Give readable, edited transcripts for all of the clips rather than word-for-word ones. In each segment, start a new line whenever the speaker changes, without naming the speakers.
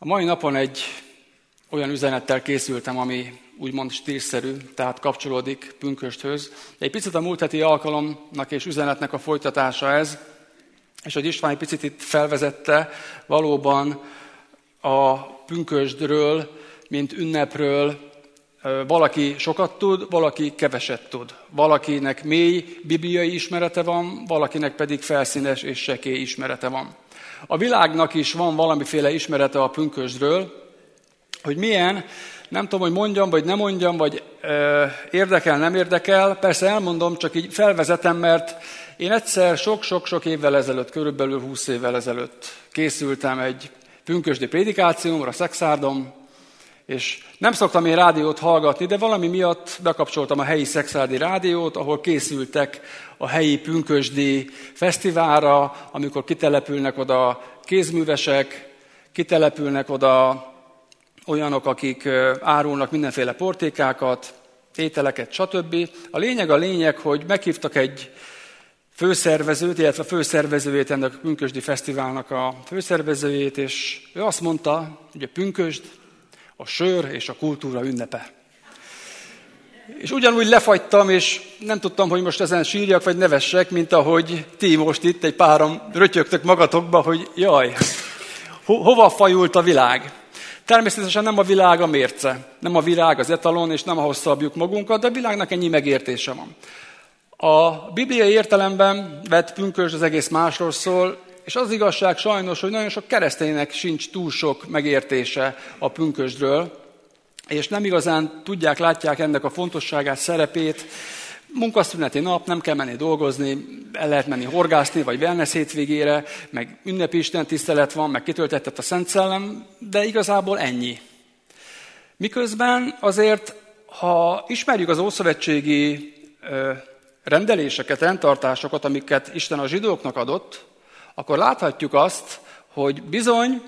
A mai napon egy olyan üzenettel készültem, ami úgymond stílszerű, tehát kapcsolódik pünkösthöz. Egy picit a múlt heti alkalomnak és üzenetnek a folytatása ez, és hogy István egy picit itt felvezette valóban a pünkösdről, mint ünnepről. Valaki sokat tud, valaki keveset tud. Valakinek mély bibliai ismerete van, valakinek pedig felszínes és sekély ismerete van. A világnak is van valamiféle ismerete a pünkösdről, hogy milyen, nem tudom, hogy mondjam, vagy nem mondjam, vagy érdekel, nem érdekel. Persze elmondom, csak így felvezetem, mert én egyszer sok-sok évvel ezelőtt, körülbelül 20 évvel ezelőtt készültem egy pünkösdi prédikációmra, Szexárdon, és nem szoktam én rádiót hallgatni, de valami miatt bekapcsoltam a helyi szexárdi rádiót, ahol készültek a helyi pünkösdi fesztiválra, amikor kitelepülnek oda kézművesek, kitelepülnek oda olyanok, akik árulnak mindenféle portékákat, ételeket, stb. A lényeg, hogy meghívtak egy főszervezőt, illetve a főszervezőjét ennek a pünkösdi fesztiválnak a főszervezőjét, és ő azt mondta, hogy a pünkösd a sör és a kultúra ünnepe. És ugyanúgy lefagytam, és nem tudtam, hogy most ezen sírjak, vagy nevessek, mint ahogy ti most itt egy páran rötyögtök magatokba, hogy jaj, hova fajult a világ? Természetesen nem a világ a mérce, nem a világ az etalon, és nem ahhoz szabjuk magunkat, de a világnak ennyi megértése van. A bibliai értelemben vett pünkösd az egész másról szól, és az igazság sajnos, hogy nagyon sok kereszténynek sincs túl sok megértése a pünkösdről, és nem igazán tudják, látják ennek a fontosságát, szerepét. Munkaszüneti nap, nem kell menni dolgozni, el lehet menni horgászni, vagy wellness hétvégére, meg ünnepi istentisztelet van, meg kitöltetett a Szent Szellem, de igazából ennyi. Miközben azért, ha ismerjük az ószövetségi rendeléseket, rendtartásokat, amiket Isten a zsidóknak adott, akkor láthatjuk azt, hogy bizony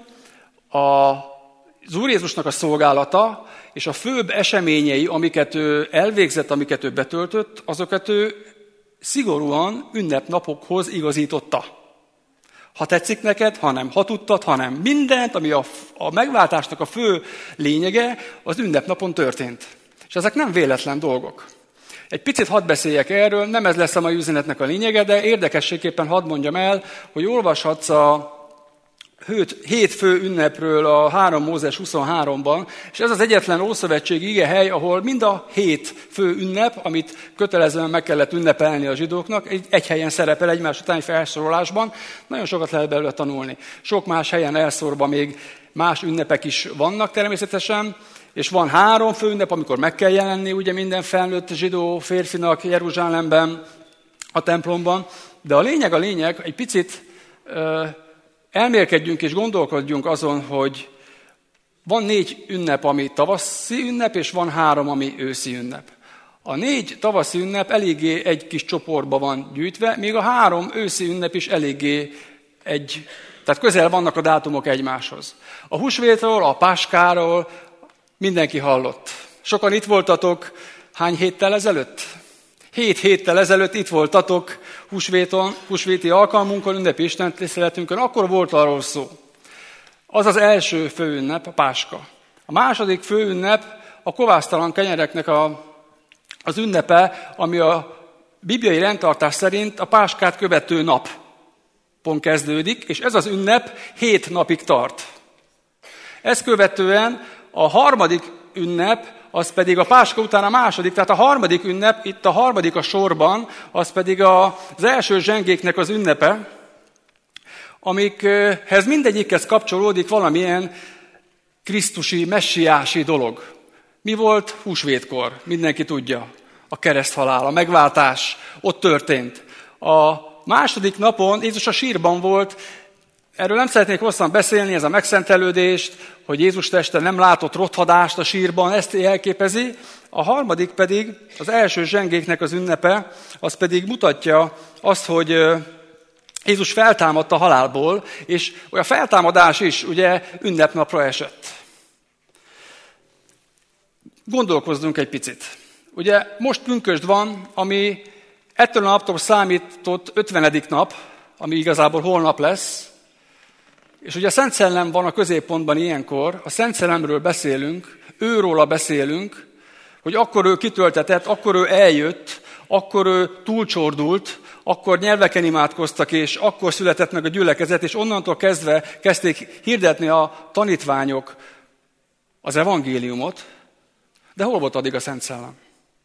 az Úr Jézusnak a szolgálata és a főbb eseményei, amiket ő elvégzett, amiket ő betöltött, azokat ő szigorúan ünnepnapokhoz igazította. Ha tetszik neked, ha nem, ha tudtad, ha nem. Mindent, ami a megváltásnak a fő lényege, az ünnepnapon történt. És ezek nem véletlen dolgok. Egy picit hadd beszéljek erről, nem ez lesz a mai üzenetnek a lényege, de érdekességképpen hadd mondjam el, hogy olvashatsz a 7 fő ünnepről a 3 Mózes 23-ban, és ez az egyetlen ószövetségi igehely, ahol mind a 7 fő ünnep, amit kötelezően meg kellett ünnepelni a zsidóknak, egy helyen szerepel egymás utáni felsorolásban, nagyon sokat lehet belőle tanulni. Sok más helyen elszórva még más ünnepek is vannak természetesen, és van 3 fő ünnep, amikor meg kell jelenni ugye minden felnőtt zsidó férfinak Jeruzsálemben, a templomban, de a lényeg, egy picit elmélkedjünk és gondolkodjunk azon, hogy van 4 ünnep, ami tavaszi ünnep, és van 3, ami őszi ünnep. A 4 tavaszi ünnep eléggé egy kis csoportba van gyűjtve, míg a 3 őszi ünnep is eléggé tehát közel vannak a dátumok egymáshoz. A húsvétról, a páskáról mindenki hallott. Sokan itt voltatok hány héttel ezelőtt? 7 héttel ezelőtt itt voltatok húsvéti alkalmunkon, ünnepi istentiszteletünkön, akkor volt arról szó. Az az első főünnep, a páska. A második főünnep a kovásztalan kenyereknek az ünnepe, ami a bibliai rendtartás szerint a páskát követő napon kezdődik, és ez az ünnep 7 napig tart. Ezt követően a harmadik ünnep, az pedig a páska után a második, tehát a harmadik ünnep, itt a harmadik a sorban, az pedig az első zsengéknek az ünnepe, amikhez mindegyikhez kapcsolódik valamilyen krisztusi, messiási dolog. Mi volt húsvétkor? Mindenki tudja. A kereszthalál, a megváltás ott történt. A második napon Jézus a sírban volt. Erről nem szeretnék hosszan beszélni, ez a megszentelődést, hogy Jézus teste nem látott rothadást a sírban, ezt jelképezi. A harmadik pedig, az első zsengéknek az ünnepe, az pedig mutatja azt, hogy Jézus feltámadt a halálból, és a feltámadás is ugye ünnepnapra esett. Gondolkozzunk egy picit. Ugye most pünkösd van, ami ettől a naptól számított 50. nap, ami igazából holnap lesz, És ugye a Szent Szellem van a középpontban ilyenkor, a Szent Szellemről beszélünk, őróla beszélünk, hogy akkor ő kitöltetett, akkor ő eljött, akkor ő túlcsordult, akkor nyelveken imádkoztak, és akkor született meg a gyülekezet, és onnantól kezdve kezdték hirdetni a tanítványok az evangéliumot. De hol volt addig a Szent Szellem?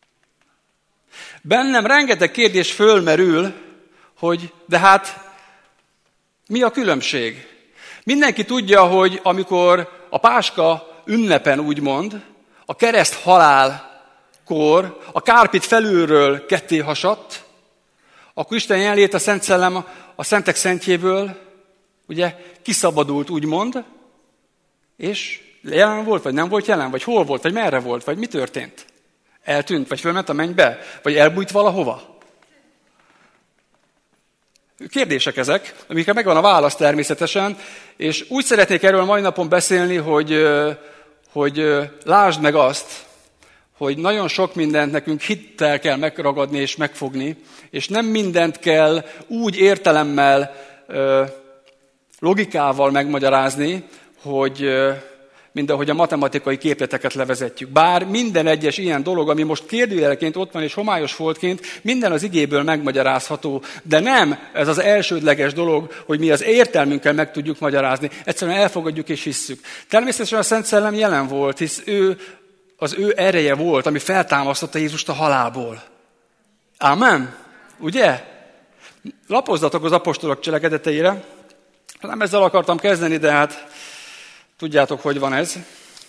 Bennem rengeteg kérdés fölmerül, hogy de hát mi a különbség? Mindenki tudja, hogy amikor a Páska ünnepen úgymond, a kereszt halálkor a kárpit felülről ketté hasadt, akkor Isten jelenlét, a Szent Szellem a szentek szentjéből ugye kiszabadult úgymond, és jelen volt, vagy nem volt jelen, vagy hol volt, vagy merre volt, vagy mi történt? Eltűnt, vagy fölment a mennybe, vagy elbújt valahova? Kérdések ezek, amikre megvan a válasz természetesen, és úgy szeretnék erről mai napon beszélni, hogy lásd meg azt, hogy nagyon sok mindent nekünk hittel kell megragadni és megfogni, és nem mindent kell úgy értelemmel, logikával megmagyarázni, hogy mint ahogy a matematikai képleteket levezetjük. Bár minden egyes ilyen dolog, ami most kérdőjelként ott van és homályos foltként, minden az igéből megmagyarázható, de nem ez az elsődleges dolog, hogy mi az értelmünkkel meg tudjuk magyarázni. Egyszerűen elfogadjuk és hisszük. Természetesen a Szent Szellem jelen volt, hisz az ő ereje volt, ami feltámasztotta Jézust a halálból. Ámen? Ugye? Lapozzatok az apostolok cselekedeteire. Nem ezzel akartam kezdeni, de hát tudjátok, hogy van ez.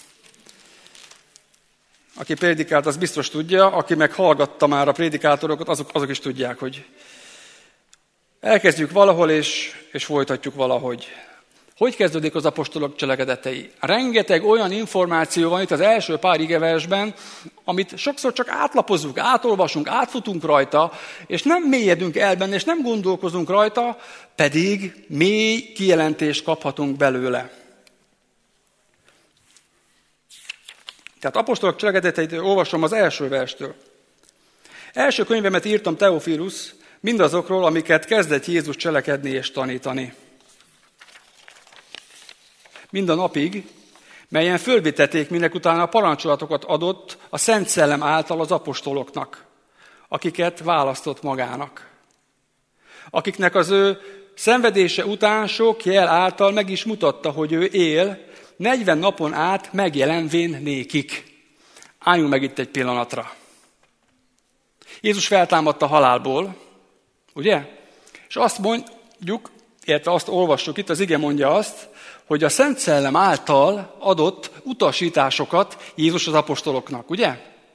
Aki prédikált, az biztos tudja, aki meg hallgatta már a prédikátorokat, azok is tudják, hogy elkezdjük valahol, és folytatjuk valahogy. Hogy kezdődik az apostolok cselekedetei? Rengeteg olyan információ van itt az első pár igeversben, amit sokszor csak átlapozzuk, átolvasunk, átfutunk rajta, és nem mélyedünk el benne, és nem gondolkozunk rajta, pedig mély kijelentést kaphatunk belőle. Tehát apostolok cselekedeteit olvasom az első verstől. Első könyvemet írtam, Teofilus, mindazokról, amiket kezdett Jézus cselekedni és tanítani. Mind a napig, melyen fölvitették, minek utána parancsolatokat adott a Szent Szellem által az apostoloknak, akiket választott magának. Akiknek az ő szenvedése után sok jel által meg is mutatta, hogy ő él, 40 napon át megjelenvén nékik. Álljunk meg itt egy pillanatra. Jézus feltámadt a halálból, ugye? És azt mondjuk, illetve azt olvassuk itt, az ige mondja azt, hogy a Szent Szellem által adott utasításokat Jézus az apostoloknak, ugye?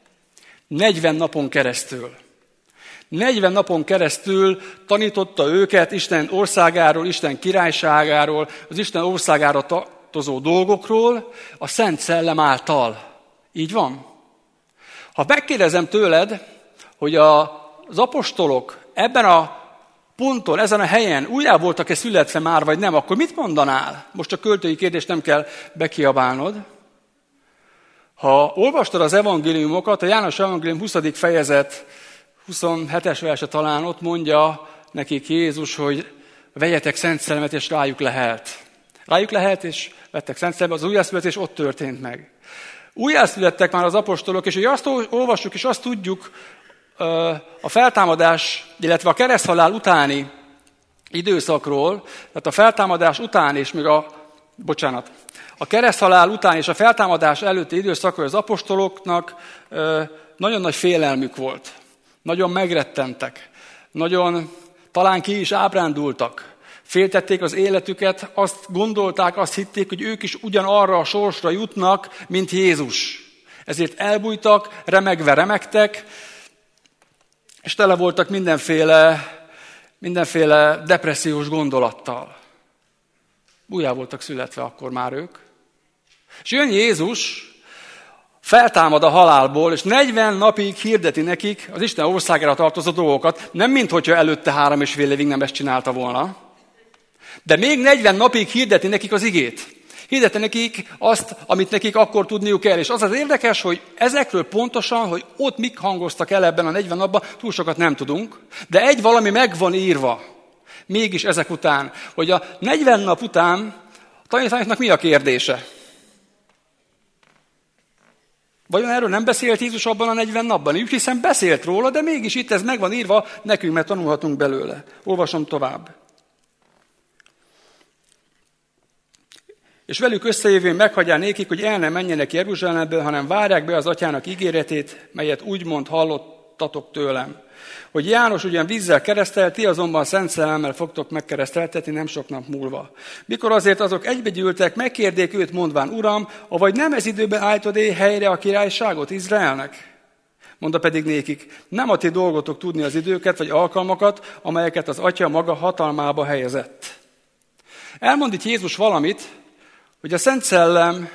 40 napon keresztül. 40 napon keresztül tanította őket Isten országáról, Isten királyságáról, az Isten országára tartozó dolgokról, a Szent Szellem által. Így van? Ha megkérdezem tőled, hogy az apostolok ebben a ponton, ezen a helyen újjá voltak-e születve már, vagy nem, akkor mit mondanál? Most a költői kérdést nem kell bekiabálnod. Ha olvastad az evangéliumokat, a János evangélium 20. fejezet 27-es verse talán ott mondja nekik Jézus, hogy vegyetek Szent Szellemet, és rájuk lehelt. Rájuk lehelt, és vettek Szent Szellemet, az újjászületés ott történt meg. Újjászülettek már az apostolok, és hogy azt olvassuk, és azt tudjuk, a feltámadás, illetve a kereszthalál utáni időszakról, tehát a feltámadás után és még a kereszthalál után és a feltámadás előtti időszakról az apostoloknak nagyon nagy félelmük volt. Nagyon megrettentek. Nagyon talán ki is ábrándultak. Féltették az életüket, azt gondolták, azt hitték, hogy ők is ugyanarra a sorsra jutnak, mint Jézus. Ezért elbújtak, remegve remegtek, és tele voltak mindenféle depressziós gondolattal. Újjá voltak születve akkor már ők. És jön Jézus, feltámad a halálból, és 40 napig hirdeti nekik az Isten országára tartozó dolgokat, nem minthogyha előtte 3,5 évig nem ezt csinálta volna, de még 40 napig hirdeti nekik az igét. Hirdette nekik azt, amit nekik akkor tudniuk kell. És az az érdekes, hogy ezekről pontosan, hogy ott mik hangoztak el ebben a 40 napban, túl sokat nem tudunk, de egy valami meg van írva, mégis ezek után, hogy a 40 nap után tanítványoknak mi a kérdése? Vajon erről nem beszélt Jézus abban a 40 napban? Úgy hiszem beszélt róla, de mégis itt ez meg van írva nekünk, mert tanulhatunk belőle. Olvasom tovább. És velük összejövően meghagyják nékik, hogy el nem menjenek Jeruzsálemből, hanem várják be az atyának ígéretét, melyet úgymond hallottatok tőlem. Hogy János ugyan vízzel keresztelt, ti azonban Szent Szellemmel fogtok megkereszteltetni nem sok nap múlva. Mikor azért azok egybegyűltek, megkérdék őt mondván, Uram, avagy nem ez időben állítod helyre a királyságot Izraelnek? Mondta pedig nékik, nem a ti dolgotok tudni az időket vagy alkalmakat, amelyeket az Atya maga hatalmába helyezett. Elmond itt Jézus valamit, hogy a Szent Szellem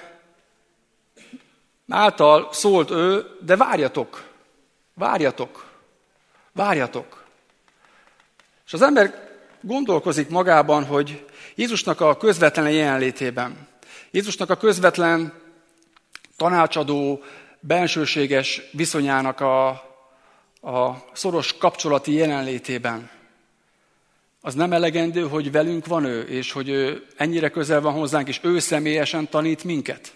által szólt ő, de várjatok. És az ember gondolkozik magában, hogy Jézusnak a közvetlen jelenlétében, Jézusnak a közvetlen tanácsadó, bensőséges viszonyának a szoros kapcsolati jelenlétében, az nem elegendő, hogy velünk van ő, és hogy ő ennyire közel van hozzánk, és ő személyesen tanít minket.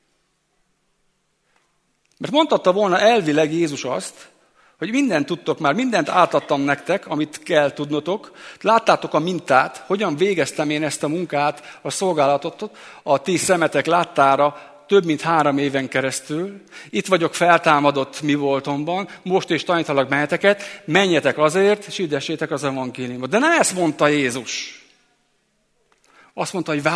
Mert mondhatta volna elvileg Jézus azt, hogy mindent tudtok már, mindent átadtam nektek, amit kell tudnotok. Láttátok a mintát, hogyan végeztem én ezt a munkát, a szolgálatot a ti szemetek láttára több mint 3 éven keresztül. Itt vagyok feltámadott mi voltomban, most is tanítalak benneteket, menjetek azért, és hirdessétek az evangéliumot. De nem ezt mondta Jézus. Azt mondta, hogy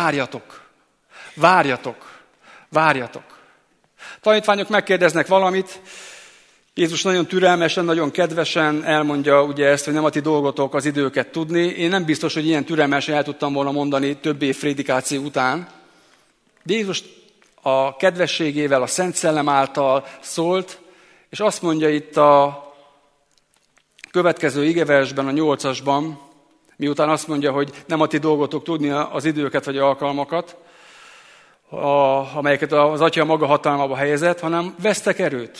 várjatok. Tanítványok megkérdeznek valamit, Jézus nagyon türelmesen, nagyon kedvesen elmondja ugye ezt, hogy nem a ti dolgotok az időket tudni. Én nem biztos, hogy ilyen türelmesen el tudtam volna mondani több év prédikáció után. De Jézus a kedvességével, a Szent Szellem által szólt, és azt mondja itt a következő igeversben, a 8-asban, miután azt mondja, hogy nem a ti dolgotok tudni az időket vagy alkalmakat, amelyeket az Atya maga hatalmába helyezett, hanem vesztek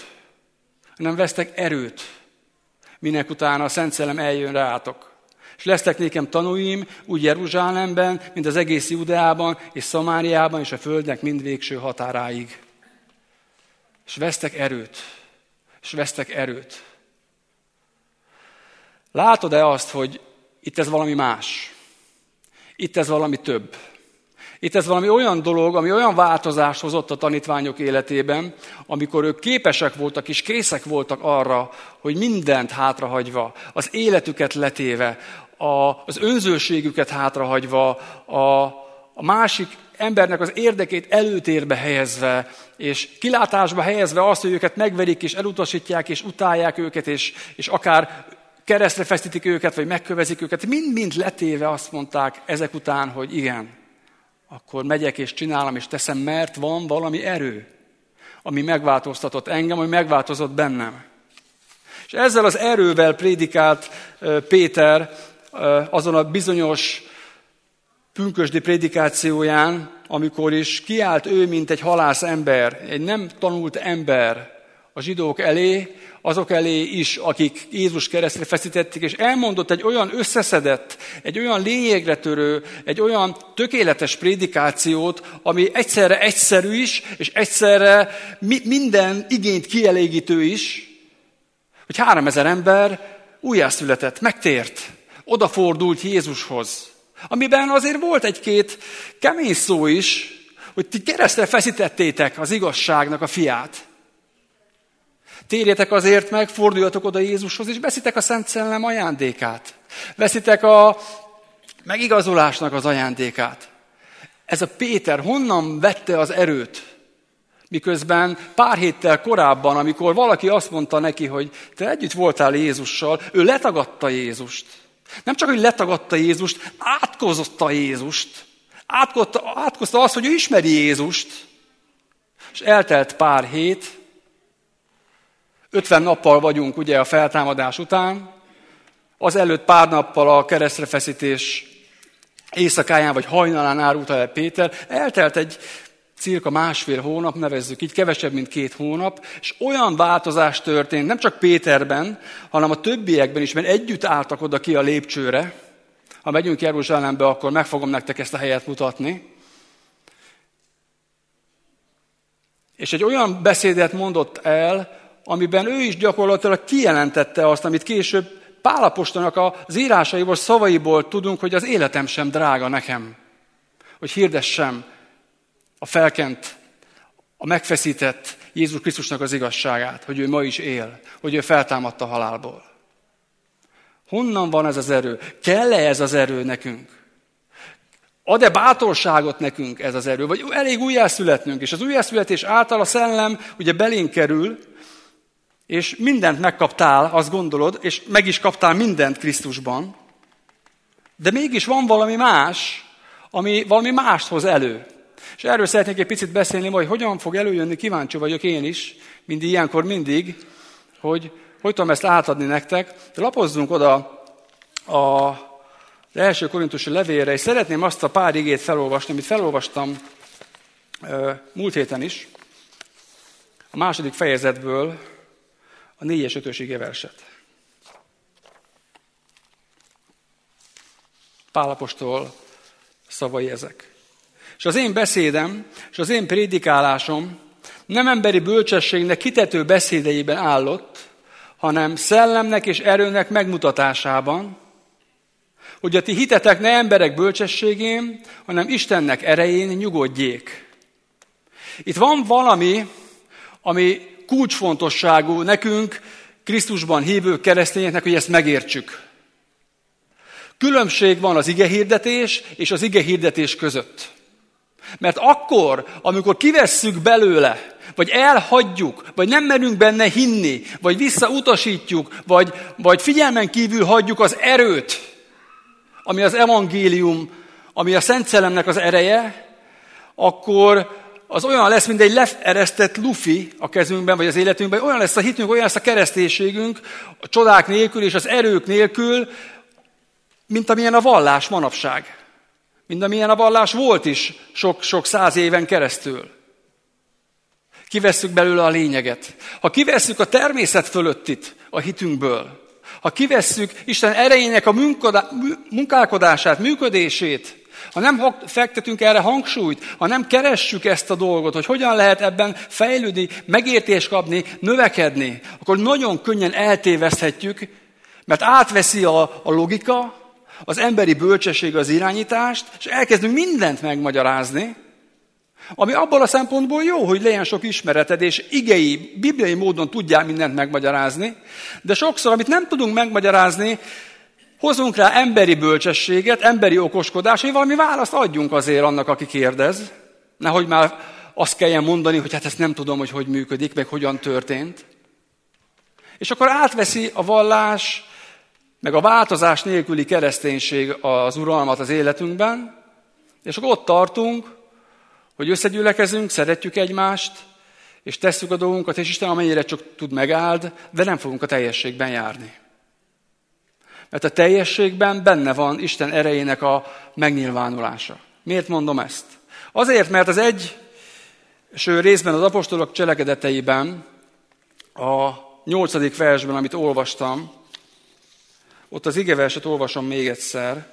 erőt, minek utána a Szent Szellem eljön rátok. És lesztek nékem tanúim, úgy Jeruzsálemben, mint az egész Judeában, és Szamáriában, és a földnek mind végső határáig. És vesztek erőt. Látod-e azt, hogy itt ez valami más? Itt ez valami több. Itt ez valami olyan dolog, ami olyan változást hozott a tanítványok életében, amikor ők képesek voltak és készek voltak arra, hogy mindent hátrahagyva, az életüket letéve, az önzőségüket hátrahagyva, a másik embernek az érdekét előtérbe helyezve, és kilátásba helyezve azt, hogy őket megverik, és elutasítják, és utálják őket, és akár keresztre feszítik őket, vagy megkövezik őket, mind-mind letéve azt mondták ezek után, hogy igen, akkor megyek és csinálom és teszem, mert van valami erő, ami megváltoztatott engem, ami megváltozott bennem. És ezzel az erővel prédikált Péter azon a bizonyos pünkösdi prédikációján, amikor is kiállt ő, mint egy halász ember, egy nem tanult ember a zsidók elé, azok elé is, akik Jézus keresztre feszítették, és elmondott egy olyan összeszedett, egy olyan lényegre törő, egy olyan tökéletes prédikációt, ami egyszerre egyszerű is, és egyszerre minden igényt kielégítő is, hogy 3000 ember újjászületett, megtért, odafordult Jézushoz. Amiben azért volt egy-két kemény szó is, hogy ti keresztre feszítettétek az igazságnak a fiát. Térjetek azért meg, forduljatok oda Jézushoz, és veszitek a Szent Szellem ajándékát. Veszitek a megigazolásnak az ajándékát. Ez a Péter honnan vette az erőt? Miközben pár héttel korábban, amikor valaki azt mondta neki, hogy te együtt voltál Jézussal, ő letagadta Jézust. Nem csak, hogy letagadta Jézust, átkozta Jézust. Átkozta azt, hogy ő ismeri Jézust. És eltelt pár hét, 50 nappal vagyunk ugye a feltámadás után, azelőtt pár nappal a keresztrefeszítés éjszakáján vagy hajnalán árulta el Péter, eltelt egy cirka 1,5 hónap, nevezzük így, kevesebb, mint 2 hónap, és olyan változás történt, nem csak Péterben, hanem a többiekben is, mert együtt álltak oda ki a lépcsőre. Ha megyünk Jeruzsálembe, akkor meg fogom nektek ezt a helyet mutatni. És egy olyan beszédet mondott el, amiben ő is gyakorlatilag kijelentette azt, amit később Pál apostolnak az írásaiból, szavaiból tudunk, hogy az életem sem drága nekem. Hogy hirdessem a felkent, a megfeszített Jézus Krisztusnak az igazságát, hogy ő ma is él, hogy ő feltámadta a halálból. Honnan van ez az erő? Kell-e ez az erő nekünk? Ad-e bátorságot nekünk ez az erő? Vagy elég újjászületnünk? És az újjászületés által a szellem ugye belénk kerül, és mindent megkaptál, azt gondolod, és meg is kaptál mindent Krisztusban, de mégis van valami más, ami valami mást hoz elő. És erről szeretnék egy picit beszélni, hogy hogyan fog előjönni, kíváncsi vagyok én is, ilyenkor mindig, hogy tudom ezt átadni nektek. De lapozzunk oda az első korintusi levélre, és szeretném azt a pár igét felolvasni, amit felolvastam múlt héten is, a 2. fejezetből a 4. és 5. igeverset. Pál apostol szavai ezek. És az én beszédem, és az én prédikálásom nem emberi bölcsességnek kitető beszédeiben állott, hanem szellemnek és erőnek megmutatásában, hogy a ti hitetek ne emberek bölcsességén, hanem Istennek erején nyugodjék. Itt van valami, ami kulcsfontosságú nekünk, Krisztusban hívő keresztényeknek, hogy ezt megértsük. Különbség van az igehirdetés és az igehirdetés között. Mert akkor, amikor kivesszük belőle, vagy elhagyjuk, vagy nem merünk benne hinni, vagy visszautasítjuk, vagy figyelmen kívül hagyjuk az erőt, ami az evangélium, ami a Szent Szellemnek az ereje, akkor az olyan lesz, mint egy leeresztett lufi a kezünkben, vagy az életünkben, olyan lesz a hitünk, olyan lesz a kereszténységünk, a csodák nélkül és az erők nélkül, mint amilyen a vallás manapság. Mint amilyen a vallás volt is sok száz éven keresztül. Kivesszük belőle a lényeget. Ha kivesszük a természet fölöttit a hitünkből, ha kivesszük Isten erejének a munkálkodását, működését, ha nem fektetünk erre hangsúlyt, ha nem keressük ezt a dolgot, hogy hogyan lehet ebben fejlődni, megértést kapni, növekedni, akkor nagyon könnyen eltéveszthetjük, mert átveszi a logika, az emberi bölcsesség az irányítást, és elkezdünk mindent megmagyarázni, ami abból a szempontból jó, hogy legyen sok ismereted, és igei, bibliai módon tudjál mindent megmagyarázni, de sokszor, amit nem tudunk megmagyarázni, hozunk rá emberi bölcsességet, emberi okoskodást, hogy valami választ adjunk azért annak, aki kérdez. Nehogy már azt kelljen mondani, hogy hát ezt nem tudom, hogy működik, meg hogyan történt. És akkor átveszi a vallás, meg a változás nélküli kereszténység az uralmat az életünkben, és akkor ott tartunk, hogy összegyülekezünk, szeretjük egymást, és tesszük a dolgunkat, és Isten amennyire csak tud megáld, de nem fogunk a teljességben járni. Mert a teljességben benne van Isten erejének a megnyilvánulása. Miért mondom ezt? Azért, mert az első részben az apostolok cselekedeteiben, a 8. versben, amit olvastam, ott az igeverset olvasom még egyszer.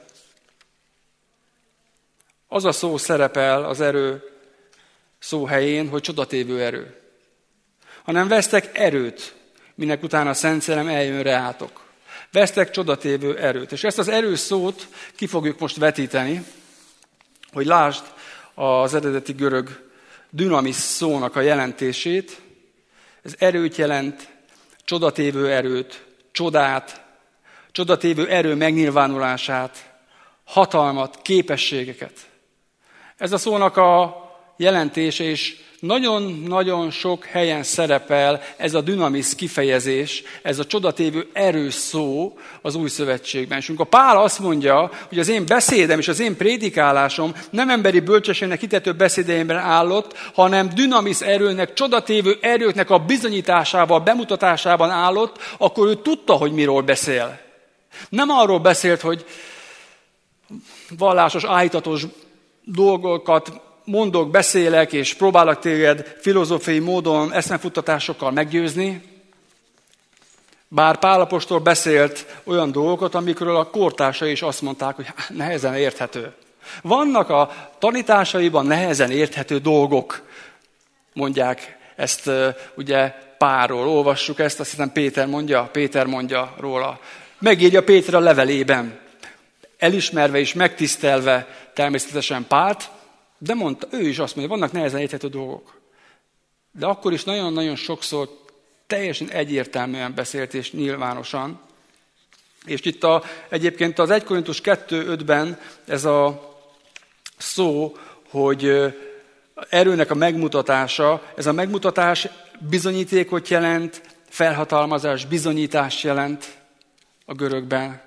Az a szó szerepel az erő szó helyén, hogy csodatévő erő. Hanem vesztek erőt, minek utána a Szent Szellem eljön reátok. Vesztek csodatévő erőt. És ezt az erő szót ki fogjuk most vetíteni, hogy lásd az eredeti görög dunamis szónak a jelentését. Ez erőt jelent, csodatévő erőt, csodát, csodatévő erő megnyilvánulását, hatalmat, képességeket. Ez a szónak a jelentése, és nagyon-nagyon sok helyen szerepel ez a dunamis kifejezés, ez a csodatévő erő szó az Új Szövetségben. És amikor Pál azt mondja, hogy az én beszédem és az én prédikálásom nem emberi bölcsességnek hitető beszédeimben állott, hanem dunamis erőnek, csodatévő erőknek a bizonyításával, bemutatásában állott, akkor ő tudta, hogy miről beszél. Nem arról beszélt, hogy vallásos, állítatos dolgokat mondok, beszélek, és próbálok téged filozófiai módon eszmefuttatásokkal meggyőzni. Bár Pál apostol beszélt olyan dolgokat, amikről a kortársai is azt mondták, hogy nehezen érthető. Vannak a tanításaiban nehezen érthető dolgok. mondják ezt ugye Pálról. Olvassuk ezt, azt hiszem Péter mondja róla. Megírja Péter a levelében, elismerve és megtisztelve természetesen Pált, de mondta, ő is azt mondja, vannak nehezen érthető dolgok. De akkor is nagyon-nagyon sokszor teljesen egyértelműen beszélt és nyilvánosan. És itt egyébként az 1 Korintus 2:5-ben ez a szó, hogy erőnek a megmutatása, ez a megmutatás bizonyítékot jelent, felhatalmazás, bizonyítást jelent a görögben.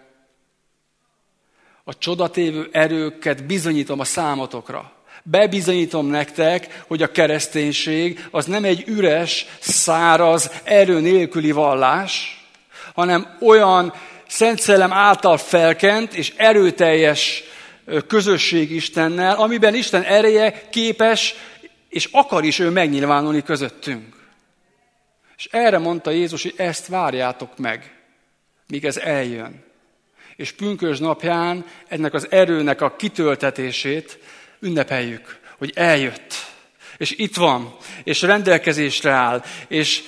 A csodatévő erőket bizonyítom a számotokra. Bebizonyítom nektek, hogy a kereszténység az nem egy üres, száraz, erő nélküli vallás, hanem olyan Szent Szellem által felkent és erőteljes közösség Istennel, amiben Isten ereje képes és akar is ő megnyilvánulni közöttünk. És erre mondta Jézus, hogy ezt várjátok meg, míg ez eljön. És pünkösd napján ennek az erőnek a kitöltetését ünnepeljük, hogy eljött. És itt van, és rendelkezésre áll, és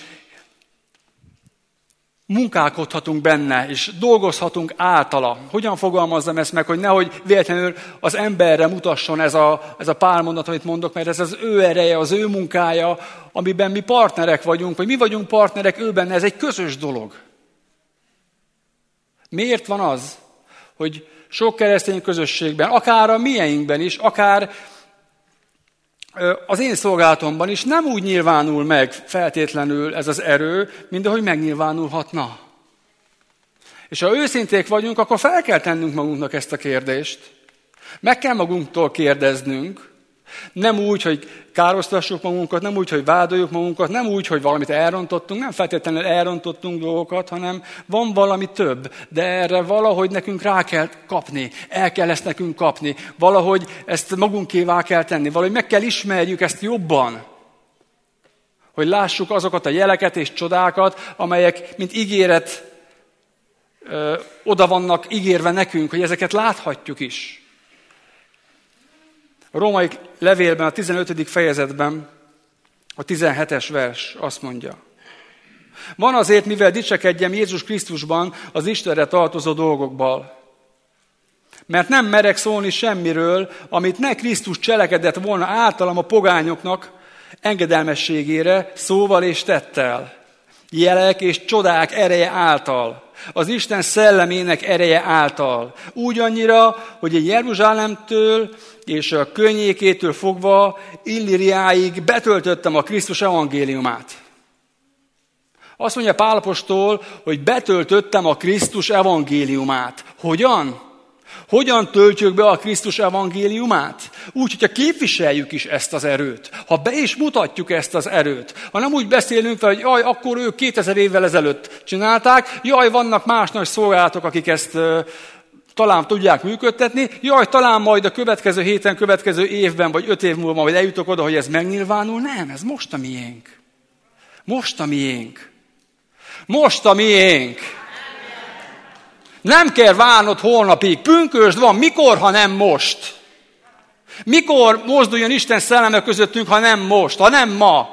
munkálkodhatunk benne, és dolgozhatunk általa. Hogyan fogalmazzam ezt meg, hogy nehogy véletlenül az emberre mutasson ez a pár mondat, amit mondok, mert ez az ő ereje, az ő munkája, amiben mi partnerek vagyunk, vagy mi vagyunk partnerek, ő benne, ez egy közös dolog. Miért van az, hogy sok keresztény közösségben, akár a mieinkben is, akár az én szolgálatomban is nem úgy nyilvánul meg feltétlenül ez az erő, mint ahogy megnyilvánulhatna. És ha őszinték vagyunk, akkor fel kell tennünk magunknak ezt a kérdést. Meg kell magunktól kérdeznünk, nem úgy, hogy károsztassuk magunkat, nem úgy, hogy vádoljuk magunkat, nem úgy, hogy valamit elrontottunk, nem feltétlenül elrontottunk dolgokat, hanem van valami több, de erre valahogy nekünk rá kell kapni, el kell ezt nekünk kapni, valahogy ezt magunkévá kell tenni, valahogy meg kell ismerjük ezt jobban, hogy lássuk azokat a jeleket és csodákat, amelyek, mint ígéret, oda vannak ígérve nekünk, hogy ezeket láthatjuk is. A római levélben, a 15. fejezetben, a 17-es vers azt mondja. Van azért, mivel dicsekedjem Jézus Krisztusban az Istenre tartozó dolgokból. Mert nem merek szólni semmiről, amit ne Krisztus cselekedett volna általam a pogányoknak engedelmességére, szóval és tettel. Jelek és csodák ereje által. Az Isten szellemének ereje által. Úgy annyira, hogy egy Jeruzsálemtől és a környékétől fogva Illiriáig betöltöttem a Krisztus evangéliumát. Azt mondja Pál apostol, hogy betöltöttem a Krisztus evangéliumát. Hogyan? Hogyan töltjük be a Krisztus evangéliumát? Úgy, hogyha képviseljük is ezt az erőt. Ha be is mutatjuk ezt az erőt. Ha nem úgy beszélünk fel, hogy jaj, akkor ők 2000 évvel ezelőtt csinálták, jaj, vannak más nagy szolgálatok, akik ezt talán tudják működtetni, jaj, talán majd a következő héten, következő évben, vagy 5 év múlva majd eljutok oda, hogy ez megnyilvánul. Nem, ez most a miénk. Most a miénk. Most a miénk. Nem kell várnod holnapig. Pünkösd van. Mikor, ha nem most? Mikor mozduljon Isten szelleme közöttünk, ha nem most, ha nem ma?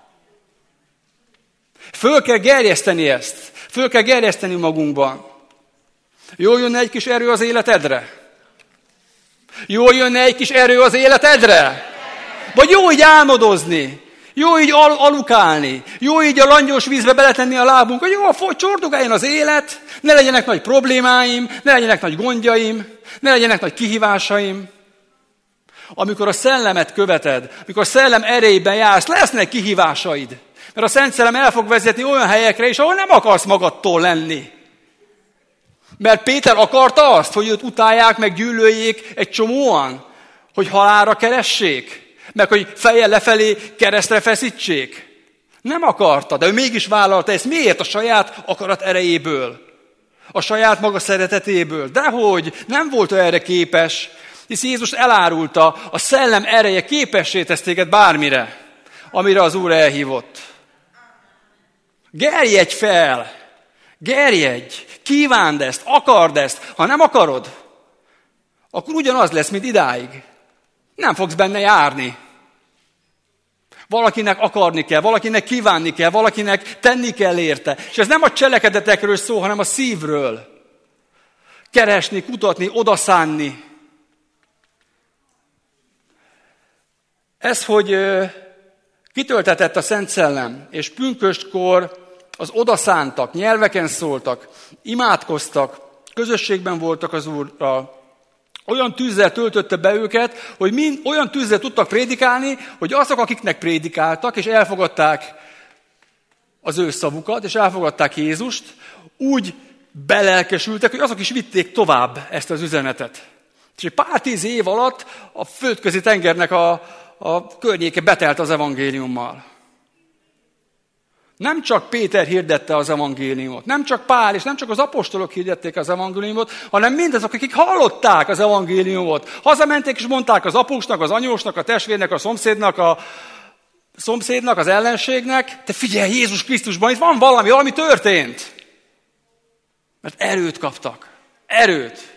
Föl kell gerjeszteni ezt. Föl kell gerjeszteni magunkban. Jól jönne egy kis erő az életedre? Jól jönne egy kis erő az életedre? Vagy jó így álmodozni? Jó így alukálni, jó így a langyos vízbe beletenni a lábunk, hogy jó, csordogáljon az élet, ne legyenek nagy problémáim, ne legyenek nagy gondjaim, ne legyenek nagy kihívásaim. Amikor a szellemet követed, amikor a szellem erejében jársz, lesznek kihívásaid. Mert a Szent Szellem el fog vezetni olyan helyekre is, ahol nem akarsz magadtól lenni. Mert Péter akarta azt, hogy őt utálják, meg gyűlöljék egy csomóan, hogy halálra keressék. Meg hogy fejjel lefelé keresztre feszítsék. Nem akarta, de ő mégis vállalta ezt. Miért? A saját akarat erejéből. A saját maga szeretetéből. Dehogy nem volt ő erre képes. Hisz Jézus elárulta, a szellem ereje képessé tesz téged bármire, amire az Úr elhívott. Gerjedj fel! Gerjedj! Kívánd ezt, akard ezt. Ha nem akarod, akkor ugyanaz lesz, mint idáig. Nem fogsz benne járni. Valakinek akarni kell, valakinek kívánni kell, valakinek tenni kell érte. És ez nem a cselekedetekről szól, hanem a szívről. Keresni, kutatni, odaszánni. Ez, hogy kitöltetett a Szent Szellem, és pünköstkor az odaszántak, nyelveken szóltak, imádkoztak, közösségben voltak az Úrral. Olyan tűzzel töltötte be őket, hogy olyan tűzzel tudtak prédikálni, hogy azok, akiknek prédikáltak, és elfogadták az ő szavukat, és elfogadták Jézust, úgy belelkesültek, hogy azok is vitték tovább ezt az üzenetet. És egy pár 10 év alatt a Földközi tengernek a környéke betelt az evangéliummal. Nem csak Péter hirdette az evangéliumot, nem csak Pál és nem csak az apostolok hirdették az evangéliumot, hanem mindazok, akik hallották az evangéliumot. Hazamentek és mondták az apósnak, az anyósnak, a testvérnek, a szomszédnak, az ellenségnek, te figyelj, Jézus Krisztusban itt van valami történt. Mert erőt kaptak. Erőt.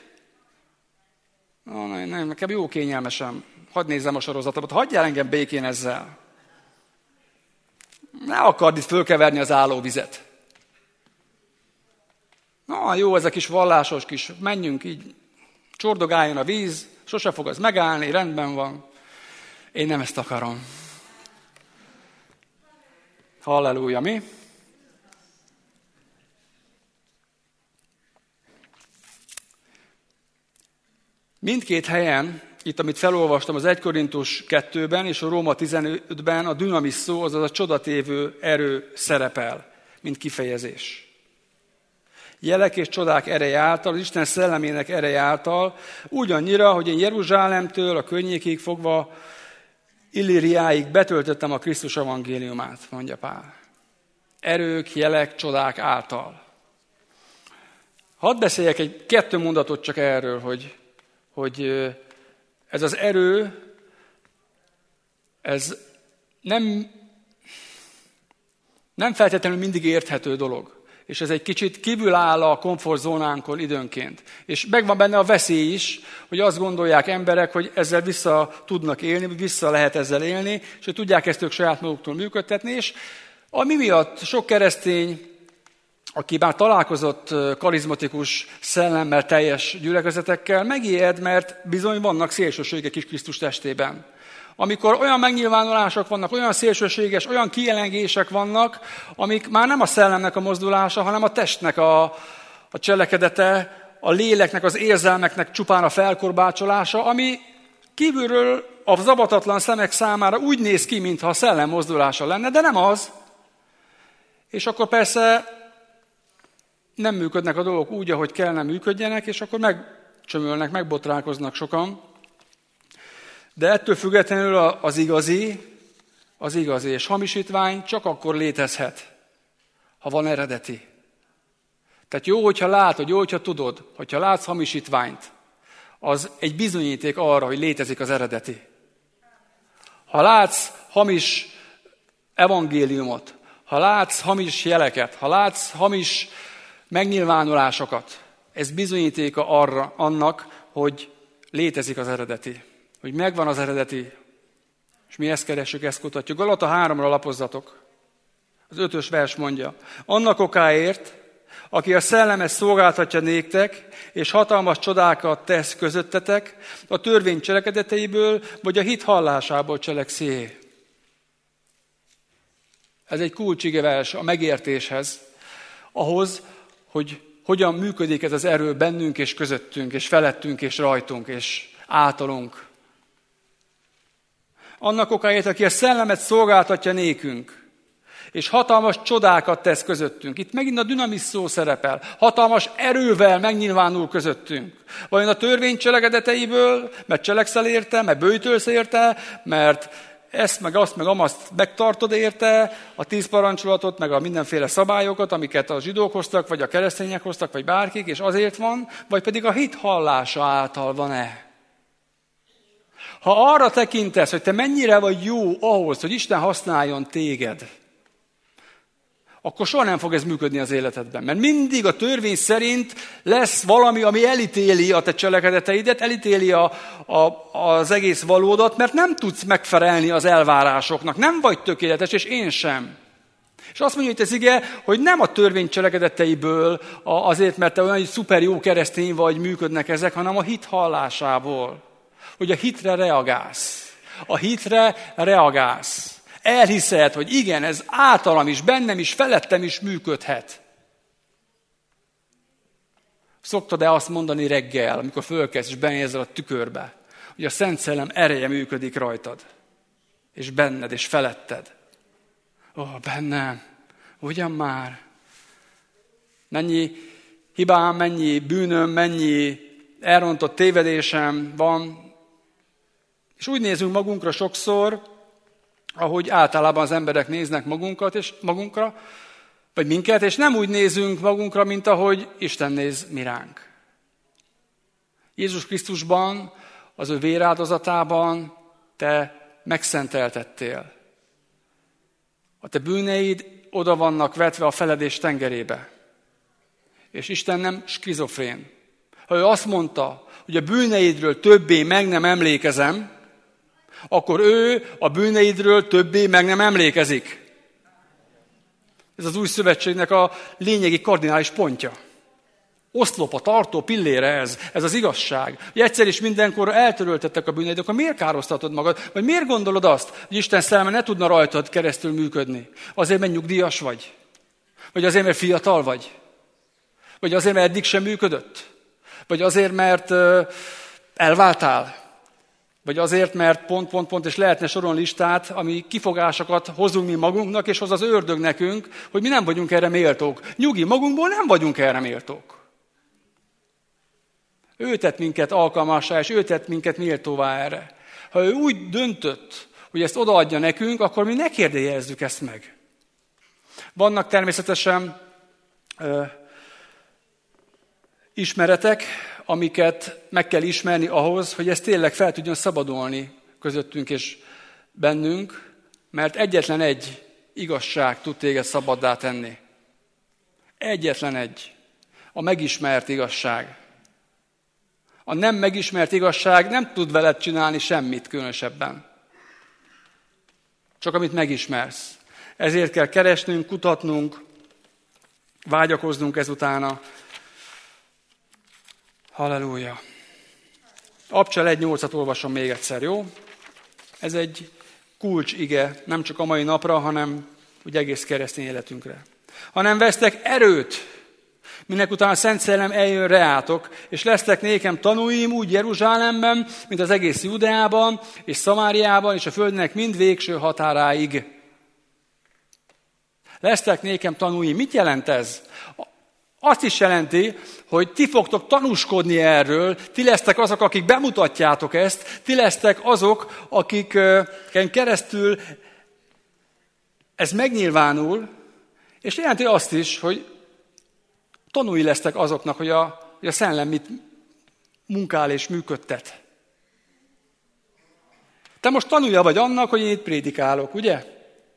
Nem, nekem jó kényelmesen. Hadd nézzem a sorozatomat, hagyjál engem békén ezzel. Ne akard itt fölkeverni az állóvizet. Na jó, ez a kis vallásos kis, menjünk így, csordogáljon a víz, sose fog az megállni, rendben van. Én nem ezt akarom. Halleluja, mi? Mindkét helyen, itt amit felolvastam az 1 Korintus 2-ben és a Róma 15-ben a dünamis szó, azaz a csodatévő erő szerepel, mint kifejezés. Jelek és csodák ereje által, az Isten szellemének ereje által, ugyannyira, hogy én Jeruzsálemtől a környékig fogva Illíriáig betöltöttem a Krisztus evangéliumát, mondja Pál. Erők, jelek, csodák által. Hadd beszéljek egy 2 mondatot csak erről, hogy ez az erő, ez nem feltétlenül mindig érthető dolog. És ez egy kicsit kívül áll a komfortzónánkon időnként. És megvan benne a veszély is, hogy azt gondolják emberek, hogy ezzel vissza tudnak élni, vissza lehet ezzel élni, és hogy tudják ezt ők saját maguktól működtetni. És ami miatt sok keresztény, aki már találkozott karizmatikus szellemmel teljes gyülekezetekkel, megijed, mert bizony vannak szélsőségek is Krisztus testében. Amikor olyan megnyilvánulások vannak, olyan szélsőséges, olyan kielengések vannak, amik már nem a szellemnek a mozdulása, hanem a testnek a cselekedete, a léleknek, az érzelmeknek csupán a felkorbácsolása, ami kívülről a zabatatlan szemek számára úgy néz ki, mintha a szellem mozdulása lenne, de nem az. És akkor persze nem működnek a dolgok úgy, ahogy kellene működjenek, és akkor megcsömölnek, megbotrálkoznak sokan. De ettől függetlenül az igazi és hamisítvány csak akkor létezhet, ha van eredeti. Tehát jó, hogyha látod, jó, hogyha tudod, hogyha látsz hamisítványt, az egy bizonyíték arra, hogy létezik az eredeti. Ha látsz hamis evangéliumot, ha látsz hamis jeleket, ha látsz hamis megnyilvánulásokat, ez bizonyítéka annak, hogy létezik az eredeti. Hogy megvan az eredeti, és mi ezt keressük, ezt kutatjuk. Galata 3-ra lapozzatok. Az 5. vers mondja. Annak okáért, aki a szellemet szolgáltatja néktek, és hatalmas csodákat tesz közöttetek, a törvény cselekedeteiből, vagy a hit hallásából cselekszi. Ez egy kulcsige vers a megértéshez, ahhoz, hogy hogyan működik ez az erő bennünk és közöttünk, és felettünk és rajtunk, és általunk. Annak okáért, aki a szellemet szolgáltatja nékünk, és hatalmas csodákat tesz közöttünk. Itt megint a dünamis szó szerepel. Hatalmas erővel megnyilvánul közöttünk. Vajon a törvény cselekedeteiből, mert cselekszel érte, mert böjtölsz érte, mert ezt, meg azt, meg amazt megtartod érte, a 10 parancsolatot, meg a mindenféle szabályokat, amiket a zsidók hoztak, vagy a keresztények hoztak, vagy bárkik, és azért van, vagy pedig a hit hallása által van-e? Ha arra tekintesz, hogy te mennyire vagy jó ahhoz, hogy Isten használjon téged,
akkor soha nem fog ez működni az életedben. Mert mindig a törvény szerint lesz valami, ami elítéli a te cselekedeteidet, elítéli az egész valódat, mert nem tudsz megfelelni az elvárásoknak. Nem vagy tökéletes, és én sem. És azt mondja itt az ige, hogy nem a törvény cselekedeteiből, azért, mert te olyan szuper jó keresztény vagy, működnek ezek, hanem a hit hallásából. Hogy a hitre reagálsz. A hitre reagálsz. Elhiszed, hogy igen, ez általam is, bennem is, felettem is működhet. Szoktad-e azt mondani reggel, amikor fölkelsz és benézel a tükörbe, hogy a Szent Szellem ereje működik rajtad, és benned, és feletted? Bennem, ugyan már. Mennyi hibám, mennyi bűnöm, mennyi elrontott tévedésem van. És úgy nézünk magunkra sokszor, ahogy általában az emberek néznek magunkra, vagy minket, és nem úgy nézünk magunkra, mint ahogy Isten néz mi ránk. Jézus Krisztusban, az ő véráldozatában te megszenteltettél. A te bűneid oda vannak vetve a feledés tengerébe. És Isten nem skizofrén. Ha ő azt mondta, hogy a bűneidről többé meg nem emlékezem, akkor ő a bűneidről többé meg nem emlékezik. Ez az új szövetségnek a lényegi kardinális pontja. Oszlopa, tartó pillére ez az igazság. Hogy egyszer is mindenkorra eltöröltettek a bűneid, akkor miért károsztatod magad? Vagy miért gondolod azt, hogy Isten szelleme ne tudna rajtad keresztül működni? Azért, mert nyugdíjas vagy? Vagy azért, mert fiatal vagy? Vagy azért, mert eddig sem működött? Vagy azért, mert elváltál? Vagy azért, mert pont, és lehetne sorolni listát, ami kifogásokat hozunk mi magunknak, és hoz az ördög nekünk, hogy mi nem vagyunk erre méltók. Nyugi, magunkból nem vagyunk erre méltók. Ő tett minket alkalmassá, és ő tett minket méltóvá erre. Ha ő úgy döntött, hogy ezt odaadja nekünk, akkor mi ne kérdőjelezzük ezt meg. Vannak természetesen ismeretek, amiket meg kell ismerni ahhoz, hogy ez tényleg fel tudjon szabadulni közöttünk és bennünk, mert egyetlen egy igazság tud téged szabaddá tenni. Egyetlen egy. A megismert igazság. A nem megismert igazság nem tud veled csinálni semmit különösebben. Csak amit megismersz. Ezért kell keresnünk, kutatnunk, vágyakoznunk ezutána. Halleluja! Abcsel 1.8-at olvasom még egyszer, jó? Ez egy kulcsige, nem csak a mai napra, hanem úgy egész keresztény életünkre. Hanem vesztek erőt, minek után a Szent Szellem eljön reátok, és lesztek nékem tanúim úgy Jeruzsálemben, mint az egész Judeában, és Szamáriában, és a földnek mind végső határáig. Lesztek nékem tanúim. Mit jelent ez? Azt is jelenti, hogy ti fogtok tanúskodni erről, ti lesztek azok, akik bemutatjátok ezt, ti lesztek azok, akiken keresztül ez megnyilvánul, és jelenti azt is, hogy tanúi lesztek azoknak, hogy a Szellem mit munkál és működtet. Te most tanulja vagy annak, hogy én itt prédikálok, ugye?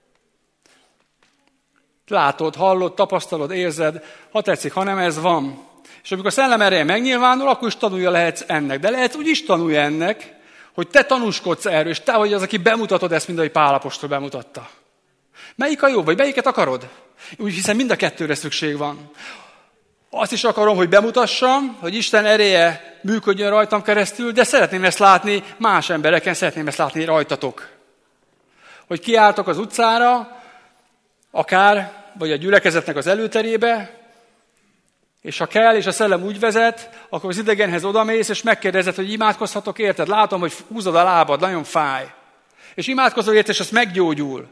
Látod, hallod, tapasztalod, érzed, ha tetszik, ha nem, ez van. És amikor a Szellem ereje megnyilvánul, akkor is tanulja lehetsz ennek. De lehetsz úgy is tanulja ennek, hogy te tanúskodsz erről, és te vagy az, aki bemutatod ezt, mint ahogy Pál apostol bemutatta. Melyik a jobb, vagy melyiket akarod? Úgy hiszem, mind a kettőre szükség van. Azt is akarom, hogy bemutassam, hogy Isten ereje működjön rajtam keresztül, de szeretném ezt látni más embereken, szeretném ezt látni rajtatok. Hogy kiálltok az utcára, akár, vagy a gyülekezetnek az előterébe, és ha kell, és a Szellem úgy vezet, akkor az idegenhez odamész, és megkérdezed, hogy imádkozhatok érted? Látom, hogy húzod a lábad, nagyon fáj. És imádkozol érted, és az meggyógyul.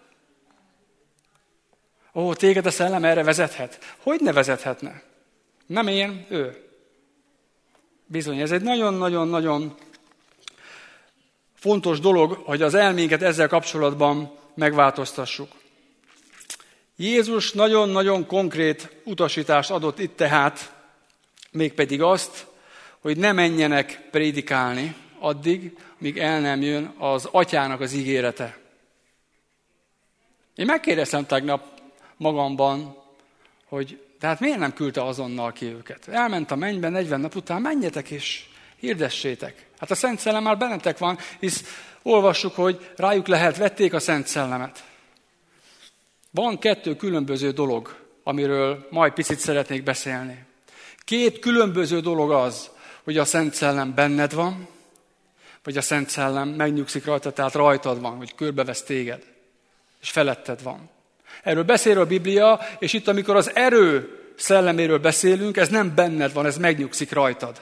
Téged a Szellem erre vezethet? Hogy ne vezethetne? Nem én, ő. Bizony, ez egy nagyon-nagyon-nagyon fontos dolog, hogy az elménket ezzel kapcsolatban megváltoztassuk. Jézus nagyon-nagyon konkrét utasítást adott itt tehát, mégpedig azt, hogy ne menjenek prédikálni addig, míg el nem jön az Atyának az ígérete. Én megkérdeztem tegnap
magamban, hogy de hát miért nem küldte azonnal ki őket? Elment a mennybe 40 nap után, menjetek és hirdessétek. Hát a Szent Szellem már bennetek van, hisz olvassuk, hogy rájuk vették a Szent Szellemet. Van 2 különböző dolog, amiről majd picit szeretnék beszélni. 2 különböző dolog az, hogy a Szent Szellem benned van, vagy a Szent Szellem megnyugszik rajta, tehát rajtad van, hogy körbevesz téged, és feletted van. Erről beszél a Biblia, és itt, amikor az erő szelleméről beszélünk, ez nem benned van, ez megnyugszik rajtad.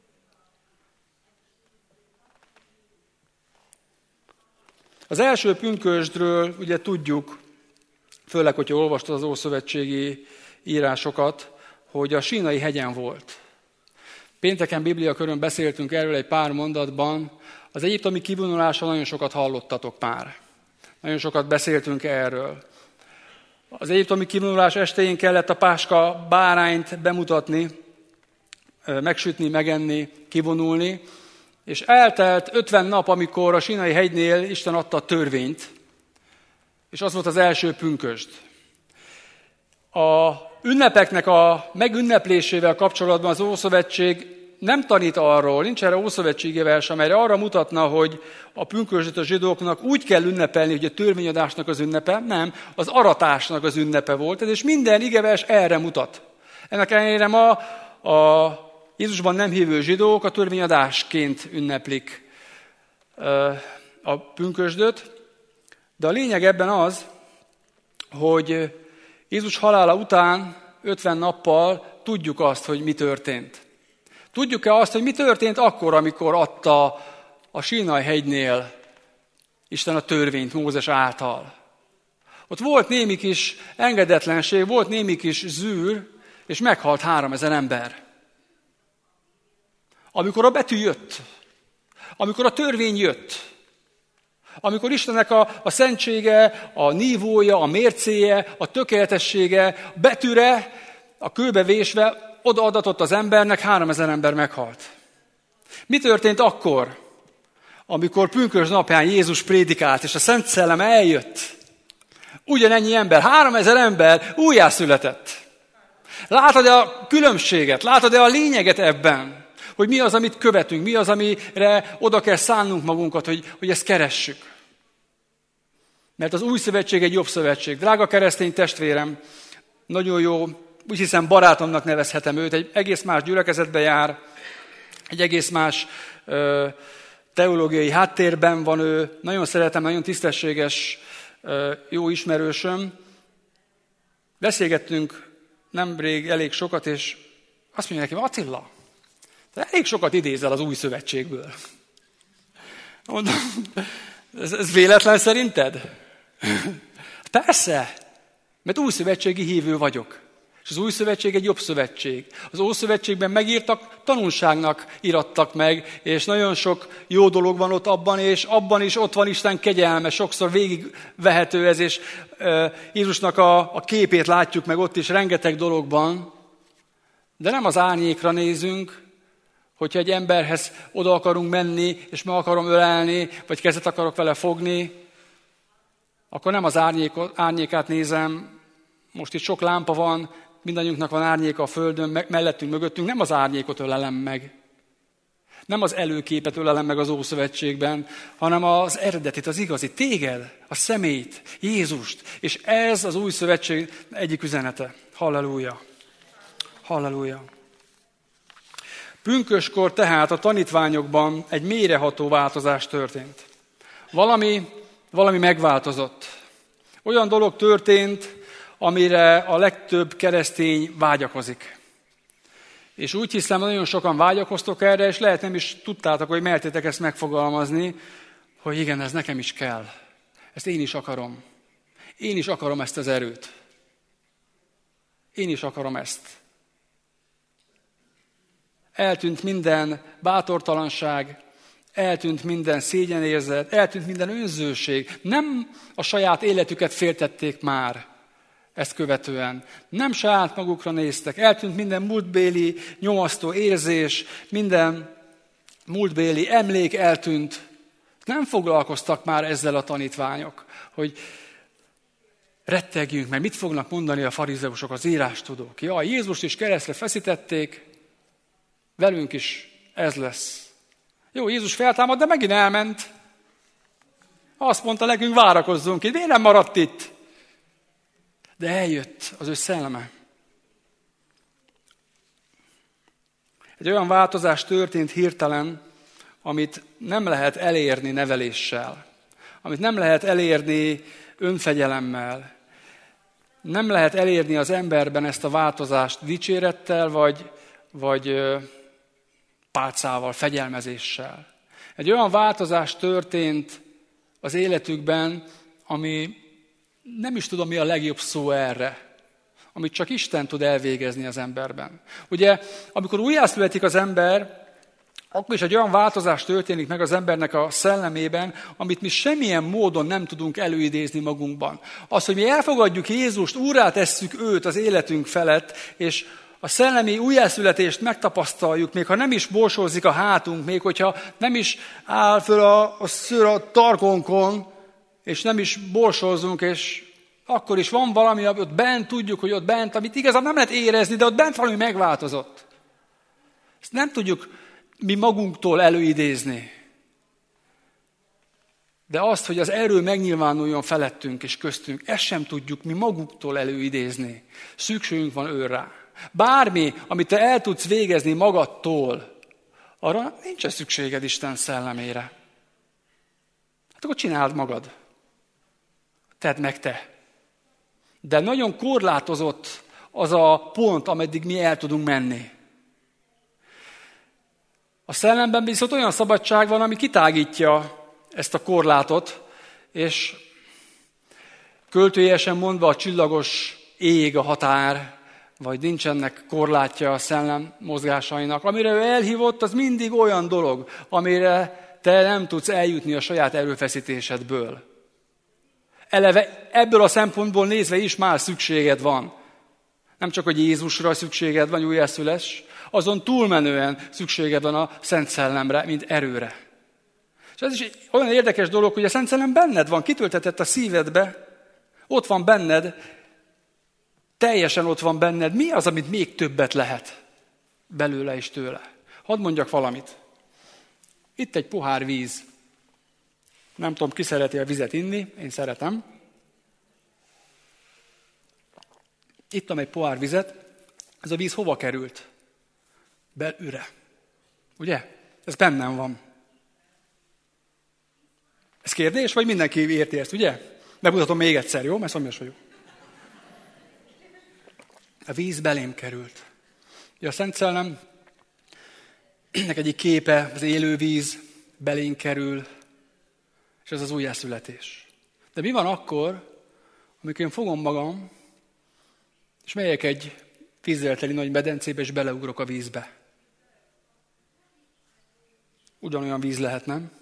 Az első pünkösdről ugye tudjuk, főleg, hogyha olvastad az ószövetségi írásokat, hogy a Sínai hegyen volt. Pénteken Bibliakörön beszéltünk erről egy pár mondatban. Az egyiptomi kivonulásról nagyon sokat hallottatok már. Nagyon sokat beszéltünk erről. Az egyiptomi kivonulás estején kellett a páska bárányt bemutatni, megsütni, megenni, kivonulni, és eltelt 50 nap, amikor a Sínai hegynél Isten adta a törvényt, és az volt az első pünkösd. A ünnepeknek a megünneplésével kapcsolatban az Ószövetség nem tanít arról, nincs erre ószövetségi vers, amelyre arra mutatna, hogy a pünkösdöt a zsidóknak úgy kell ünnepelni, hogy a törvényadásnak az ünnepe, nem, az aratásnak az ünnepe volt, és minden igevers erre mutat. Ennek ellenére ma a Jézusban nem hívő zsidók a törvényadásként ünneplik a pünkösdöt, de a lényeg ebben az, hogy Jézus halála után 50 nappal tudjuk azt, hogy mi történt. Tudjuk-e azt, hogy mi történt akkor, amikor adta a Sínai hegynél Isten a törvényt Mózes által? Ott volt némi kis engedetlenség, volt némi kis zűr, és meghalt 3000 ember. Amikor a betű jött, amikor a törvény jött, amikor Istennek a szentsége, a nívója, a mércéje, a tökéletessége betűre, a kőbe vésve odaadatott az embernek, 3000 ember meghalt. Mi történt akkor, amikor pünkösd napján Jézus prédikált, és a Szent Szellem eljött? Ugyanennyi ember, 3000 ember újjászületett. Látod-e a különbséget? Látod-e a lényeget ebben? Hogy mi az, amit követünk, mi az, amire oda kell szánnunk magunkat, hogy ezt keressük. Mert az új szövetség egy jobb szövetség. Drága keresztény testvérem, nagyon jó, úgy hiszem barátomnak nevezhetem őt, egy egész más gyülekezetbe jár, egy egész más teológiai háttérben van ő, nagyon szeretem, nagyon tisztességes, jó ismerősöm. Beszélgettünk nemrég elég sokat, és azt mondja nekem, Attila, te elég sokat idézel az új szövetségből. Mondom, ez véletlen szerinted? Persze, mert új szövetségi hívő vagyok. És az új szövetség egy jobb szövetség. Az Ószövetségben megírtak, tanulságnak irattak meg, és nagyon sok jó dolog van ott abban, és abban is ott van Isten kegyelme, sokszor végigvehető ez, és Jézusnak a képét látjuk meg ott is rengeteg dologban, de nem az árnyékra nézünk, hogyha egy emberhez oda akarunk menni, és meg akarom ölelni, vagy kezet akarok vele fogni, akkor nem az árnyékát nézem, most itt sok lámpa van, mindannyiunknak van árnyéka a földön, mellettünk, mögöttünk, nem az árnyékot ölelem meg. Nem az előképet ölelem meg az Ószövetségben, hanem az eredetit, az igazi, téged, a személyt, Jézust. És ez az új szövetség egyik üzenete. Halleluja! Halleluja! Pünköskor tehát a tanítványokban egy mélyreható változás történt. Valami megváltozott. Olyan dolog történt, amire a legtöbb keresztény vágyakozik. És úgy hiszem, nagyon sokan vágyakoztok erre, és lehet nem is tudtátok, hogy mertétek ezt megfogalmazni, hogy igen, ez nekem is kell. Ezt én is akarom. Én is akarom ezt az erőt. Én is akarom ezt. Eltűnt minden bátortalanság, eltűnt minden szégyenérzet, eltűnt minden önzőség. Nem a saját életüket féltették már ezt követően. Nem saját magukra néztek. Eltűnt minden múltbéli nyomasztó érzés, minden múltbéli emlék eltűnt. Nem foglalkoztak már ezzel a tanítványok, hogy
rettegjünk, mert mit fognak mondani a farizeusok, az írástudók? Jaj, Jézust is keresztre feszítették, velünk is ez lesz. Jó, Jézus feltámad, de megint elment. Azt mondta nekünk, várakozzunk itt. Miért nem maradt itt? De eljött az ő szelleme. Egy olyan változás történt hirtelen, amit nem lehet elérni neveléssel, amit nem lehet elérni önfegyelemmel. Nem lehet elérni az emberben ezt a változást dicsérettel, vagy pálcával, fegyelmezéssel. Egy olyan változás történt az életükben, ami nem is tudom, mi a legjobb szó erre, amit csak Isten tud elvégezni az emberben. Ugye, amikor újjászületik az ember, akkor is egy olyan változás történik meg az embernek a szellemében, amit mi semmilyen módon nem tudunk előidézni magunkban. Az, hogy mi elfogadjuk Jézust, úrrá tesszük őt az életünk felett, és a szellemi újjászületést megtapasztaljuk, még ha nem is borsózik a hátunk, még hogyha nem is áll föl a szőr a tarkonkon, és nem is borsózunk, és akkor is van valami, ami ott bent, tudjuk, hogy ott bent, amit igazán nem lehet érezni, de ott bent valami megváltozott. Ezt nem tudjuk mi magunktól előidézni. De azt, hogy az erő megnyilvánuljon felettünk és köztünk, ezt sem tudjuk mi magunktól előidézni. Szükségünk van őrrá. Bármi, amit te el tudsz végezni magadtól, arra nincs szükséged Isten szellemére. Hát akkor csináld magad. Tedd meg te. De nagyon korlátozott az a pont, ameddig mi el tudunk menni. A szellemben viszont olyan szabadság van, ami kitágítja ezt a korlátot, és költőjesen mondva a csillagos ég a határ, vagy nincsenek korlátja a szellem mozgásainak. Amire ő elhívott, az mindig olyan dolog, amire te nem tudsz eljutni a saját erőfeszítésedből. Eleve ebből a szempontból nézve is már szükséged van. Nem csak, hogy Jézusra szükséged van, újjászülés, azon túlmenően szükséged van a Szent Szellemre, mint erőre. És ez is egy olyan érdekes dolog, hogy a Szent Szellem benned van, kitöltetett a szívedbe, ott van benned, teljesen ott van benned. Mi az, amit még többet lehet belőle és tőle? Hadd mondjak valamit. Itt egy pohár víz. Nem tudom, ki szereti a vizet inni, én szeretem. Ittam egy pohár vizet, ez a víz hova került? Belőle. Ugye? Ez bennem van. Ez kérdés, vagy mindenki érti ezt, ugye? Megmutatom még egyszer, jó? Mert szomjas vagyok. A víz belém került. A Szent Szellemnek egyik képe, az élő víz belénk kerül, és ez az újjászületés. De mi van akkor, amikor én fogom magam, és megyek egy vízzel teli nagy medencébe, és beleugrok a vízbe? Ugyanolyan víz lehet, nem?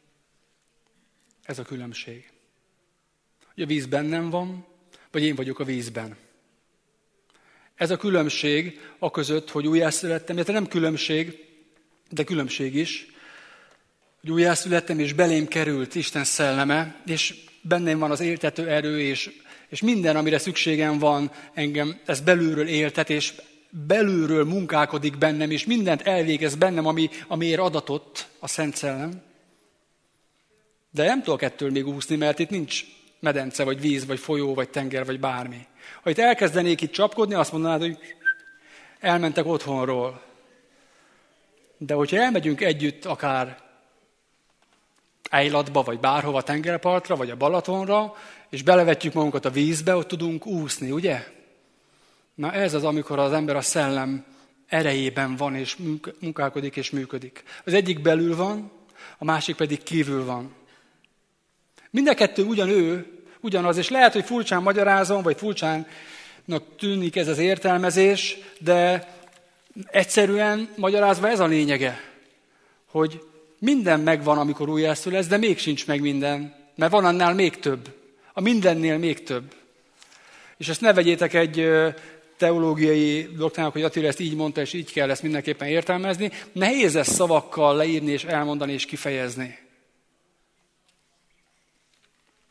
Ez a különbség. Hogy a víz bennem van, vagy én vagyok a vízben. Ez a különbség a között, hogy újjászülettem, illetve nem különbség, de különbség is, hogy újjászülettem, és belém került Isten szelleme, és bennem van az éltető erő, és minden, amire szükségem van, engem ez belülről éltet, és belülről munkálkodik bennem, és mindent elvégez bennem, amiért adatott a Szent Szellem. De nem tudok ettől még úszni, mert itt nincs medence, vagy víz, vagy folyó, vagy tenger, vagy bármi. Ha itt elkezdenék itt csapkodni, azt mondanád, hogy elmentek otthonról. De hogyha elmegyünk együtt akár Eilatba, vagy bárhova, tengerpartra, vagy a Balatonra, és belevetjük magunkat a vízbe, ott tudunk úszni, ugye? Na ez az, amikor az ember a szellem erejében van, és munkálkodik, és működik. Az egyik belül van, a másik pedig kívül van. Mind a kettő ugyanaz, és lehet, hogy furcsán magyarázom, vagy furcsának tűnik ez az értelmezés, de egyszerűen magyarázva ez a lényege, hogy minden megvan, amikor újjászületsz, de még sincs meg minden, mert van annál még több. A mindennél még több. És ezt ne vegyétek egy teológiai doktrinának, hogy Attila ezt így mondta, és így kell ezt mindenképpen értelmezni. Nehéz ezt szavakkal leírni, és elmondani, és kifejezni.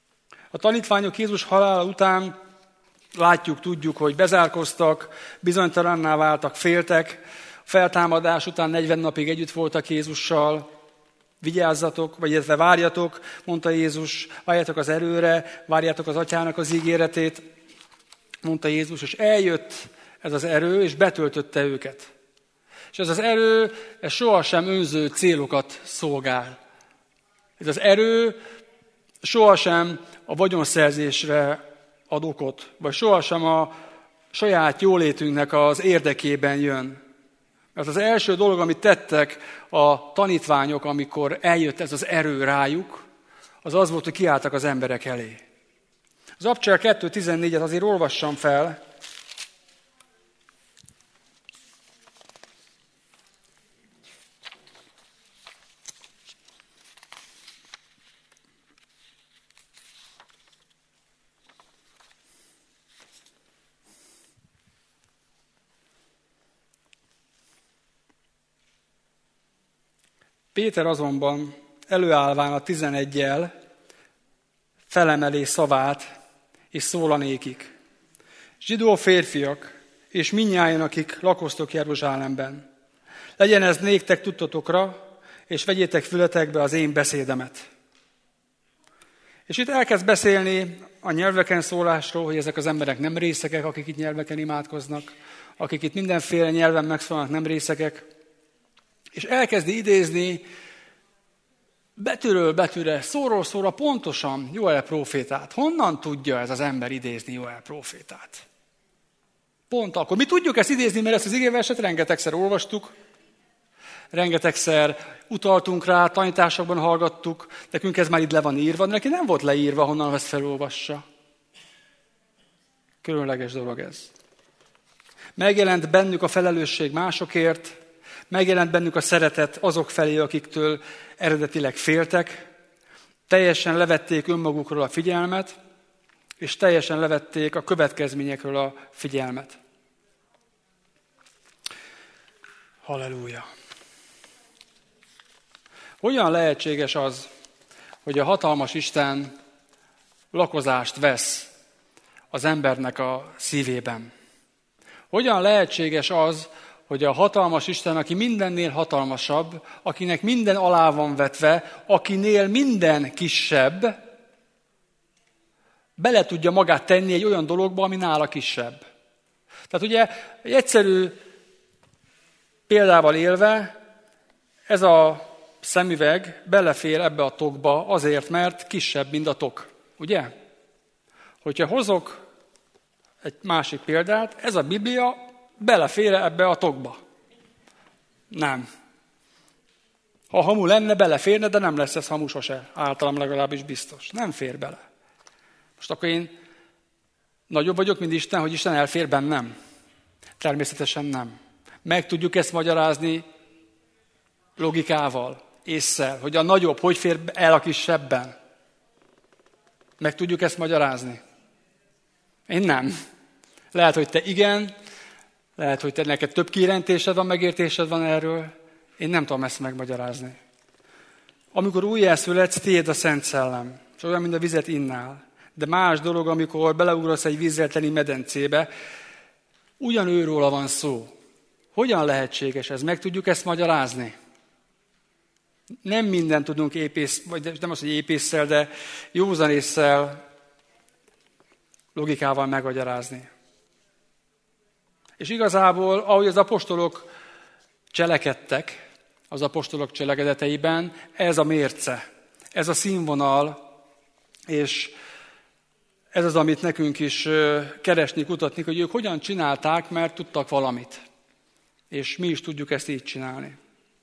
A tanítványok Jézus halála után látjuk, tudjuk, hogy bezárkoztak, bizonytalanná váltak, féltek. A feltámadás után 40 napig együtt voltak Jézussal. Vigyázzatok, vagy illetve várjatok, mondta Jézus, várjatok az erőre, várjátok az Atyának az ígéretét, mondta Jézus, és eljött ez az erő, és betöltötte őket. És ez az erő, ez sohasem önző célokat szolgál. Ez az erő sohasem a vagyonszerzésre ad okot, vagy sohasem a saját jólétünknek az érdekében jön. Mert az első dolog, amit tettek a tanítványok, amikor eljött ez az erő rájuk, az az volt, hogy kiálltak az emberek elé. Az Abcsel 2.14-et azért olvassam fel. Péter azonban előállván a 11-jel felemeli szavát, és szól a nékik. Zsidó férfiak, és mindnyájan, akik lakoztok Jeruzsálemben, legyen ez néktek tudtotokra, és vegyétek fületekbe az én beszédemet. És itt elkezd beszélni a nyelveken szólásról, hogy ezek az emberek nem részegek, akik itt nyelveken imádkoznak, akik itt mindenféle nyelven megszólalnak, nem részegek. És elkezdi idézni betűről betűre, szóról szóra pontosan Joel prófétát. Honnan tudja ez az ember idézni Joel prófétát? Pont akkor. Mi tudjuk ezt idézni, mert ezt az igéverset rengetegszer olvastuk, rengetegszer utaltunk rá, tanításokban hallgattuk, nekünk ez már itt le van írva, de neki nem volt leírva, honnan ezt felolvassa. Különleges dolog ez. Megjelent bennük a felelősség másokért, megjelent bennük a szeretet azok felé, akiktől eredetileg féltek, teljesen levették önmagukról a figyelmet, és teljesen levették a következményekről a figyelmet. Halleluja! Hogyan lehetséges az, hogy a hatalmas Isten lakozást vesz az embernek a szívében? Hogyan lehetséges az, hogy a hatalmas Isten, aki mindennél hatalmasabb, akinek minden alá van vetve, akinél minden kisebb, bele tudja magát tenni egy olyan dologba, ami nála kisebb. Tehát ugye egy egyszerű példával élve, ez a szemüveg belefér ebbe a tokba azért, mert kisebb, mint a tok. Ugye? Hogyha hozok egy másik példát, ez a Biblia belefér ebbe a tokba? Nem. Ha hamu lenne, beleférne, de nem lesz ez hamu sose. Általam legalábbis biztos. Nem fér bele. Most akkor én nagyobb vagyok, mint Isten, hogy Isten elfér bennem? Természetesen nem. Meg tudjuk ezt magyarázni logikával, ésszel, hogy a nagyobb hogy fér el a kisebben? Meg tudjuk ezt magyarázni? Én nem. Lehet, hogy te igen, lehet, hogy te neked több kijelentésed van, megértésed van erről. Én nem tudom ezt megmagyarázni. Amikor újjászületsz, tiéd a Szent Szellem, és olyan, mint a vizet innál. De más dolog, amikor beleugrasz egy vízzel teli medencébe, ugyanőróla van szó. Hogyan lehetséges ez? Meg tudjuk ezt magyarázni? Nem mindent tudunk vagy nem az, hogy épésszel, de józanésszel, logikával megmagyarázni. És igazából, ahogy az apostolok cselekedtek, az apostolok cselekedeteiben, ez a mérce, ez a színvonal, és ez az, amit nekünk is keresni, kutatni, hogy ők hogyan csinálták, mert tudtak valamit. És mi is tudjuk ezt így csinálni.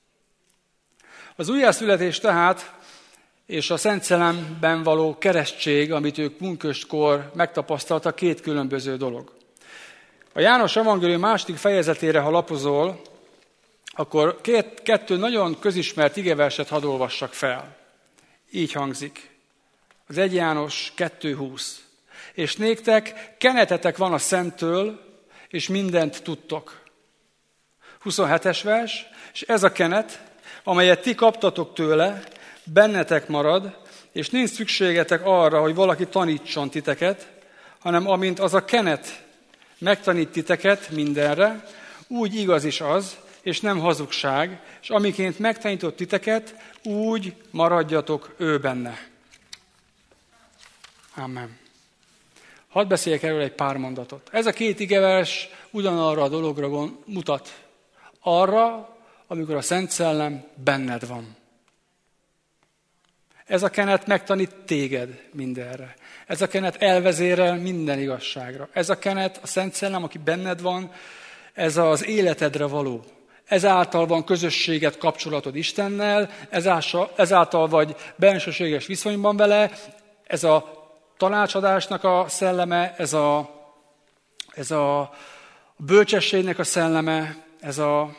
Az újjászületés tehát, és a Szent Szellemben való keresztség, amit ők pünköstkor megtapasztaltak, két különböző dolog. A János evangélium második fejezetére, ha lapozol, akkor kettő nagyon közismert igeverset hadd olvassak fel. Így hangzik. Az 1 János 2.20. És néktek kenetetek van a Szenttől, és mindent tudtok. 27-es vers, és ez a kenet, amelyet ti kaptatok tőle, bennetek marad, és nincs szükségetek arra, hogy valaki tanítson titeket, hanem amint az a kenet megtanít titeket mindenre, úgy igaz is az, és nem hazugság, és amiként megtanított titeket, úgy maradjatok ő benne. Amen. Hadd beszéljek erről egy pár mondatot. Ez a két igevers ugyanarra a dologra mutat. Arra, amikor a Szent Szellem benned van. Ez a kenet megtanít téged mindenre. Ez a kenet elvezérel minden igazságra. Ez a kenet, a Szent Szellem, aki benned van, ez az életedre való. Ezáltal van közösséget, kapcsolatod Istennel, ezáltal vagy bensőséges viszonyban vele, ez a tanácsadásnak a szelleme, ez a bölcsességnek a szelleme, ez a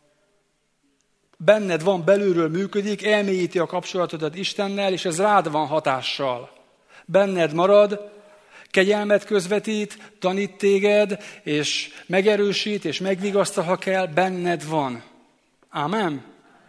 benned van, belülről működik, elmélyíti a kapcsolatodat Istennel, és ez rád van hatással. Benned marad, kegyelmet közvetít, tanít téged, és megerősít, és megvigasztal, ha kell, benned van. Ámen?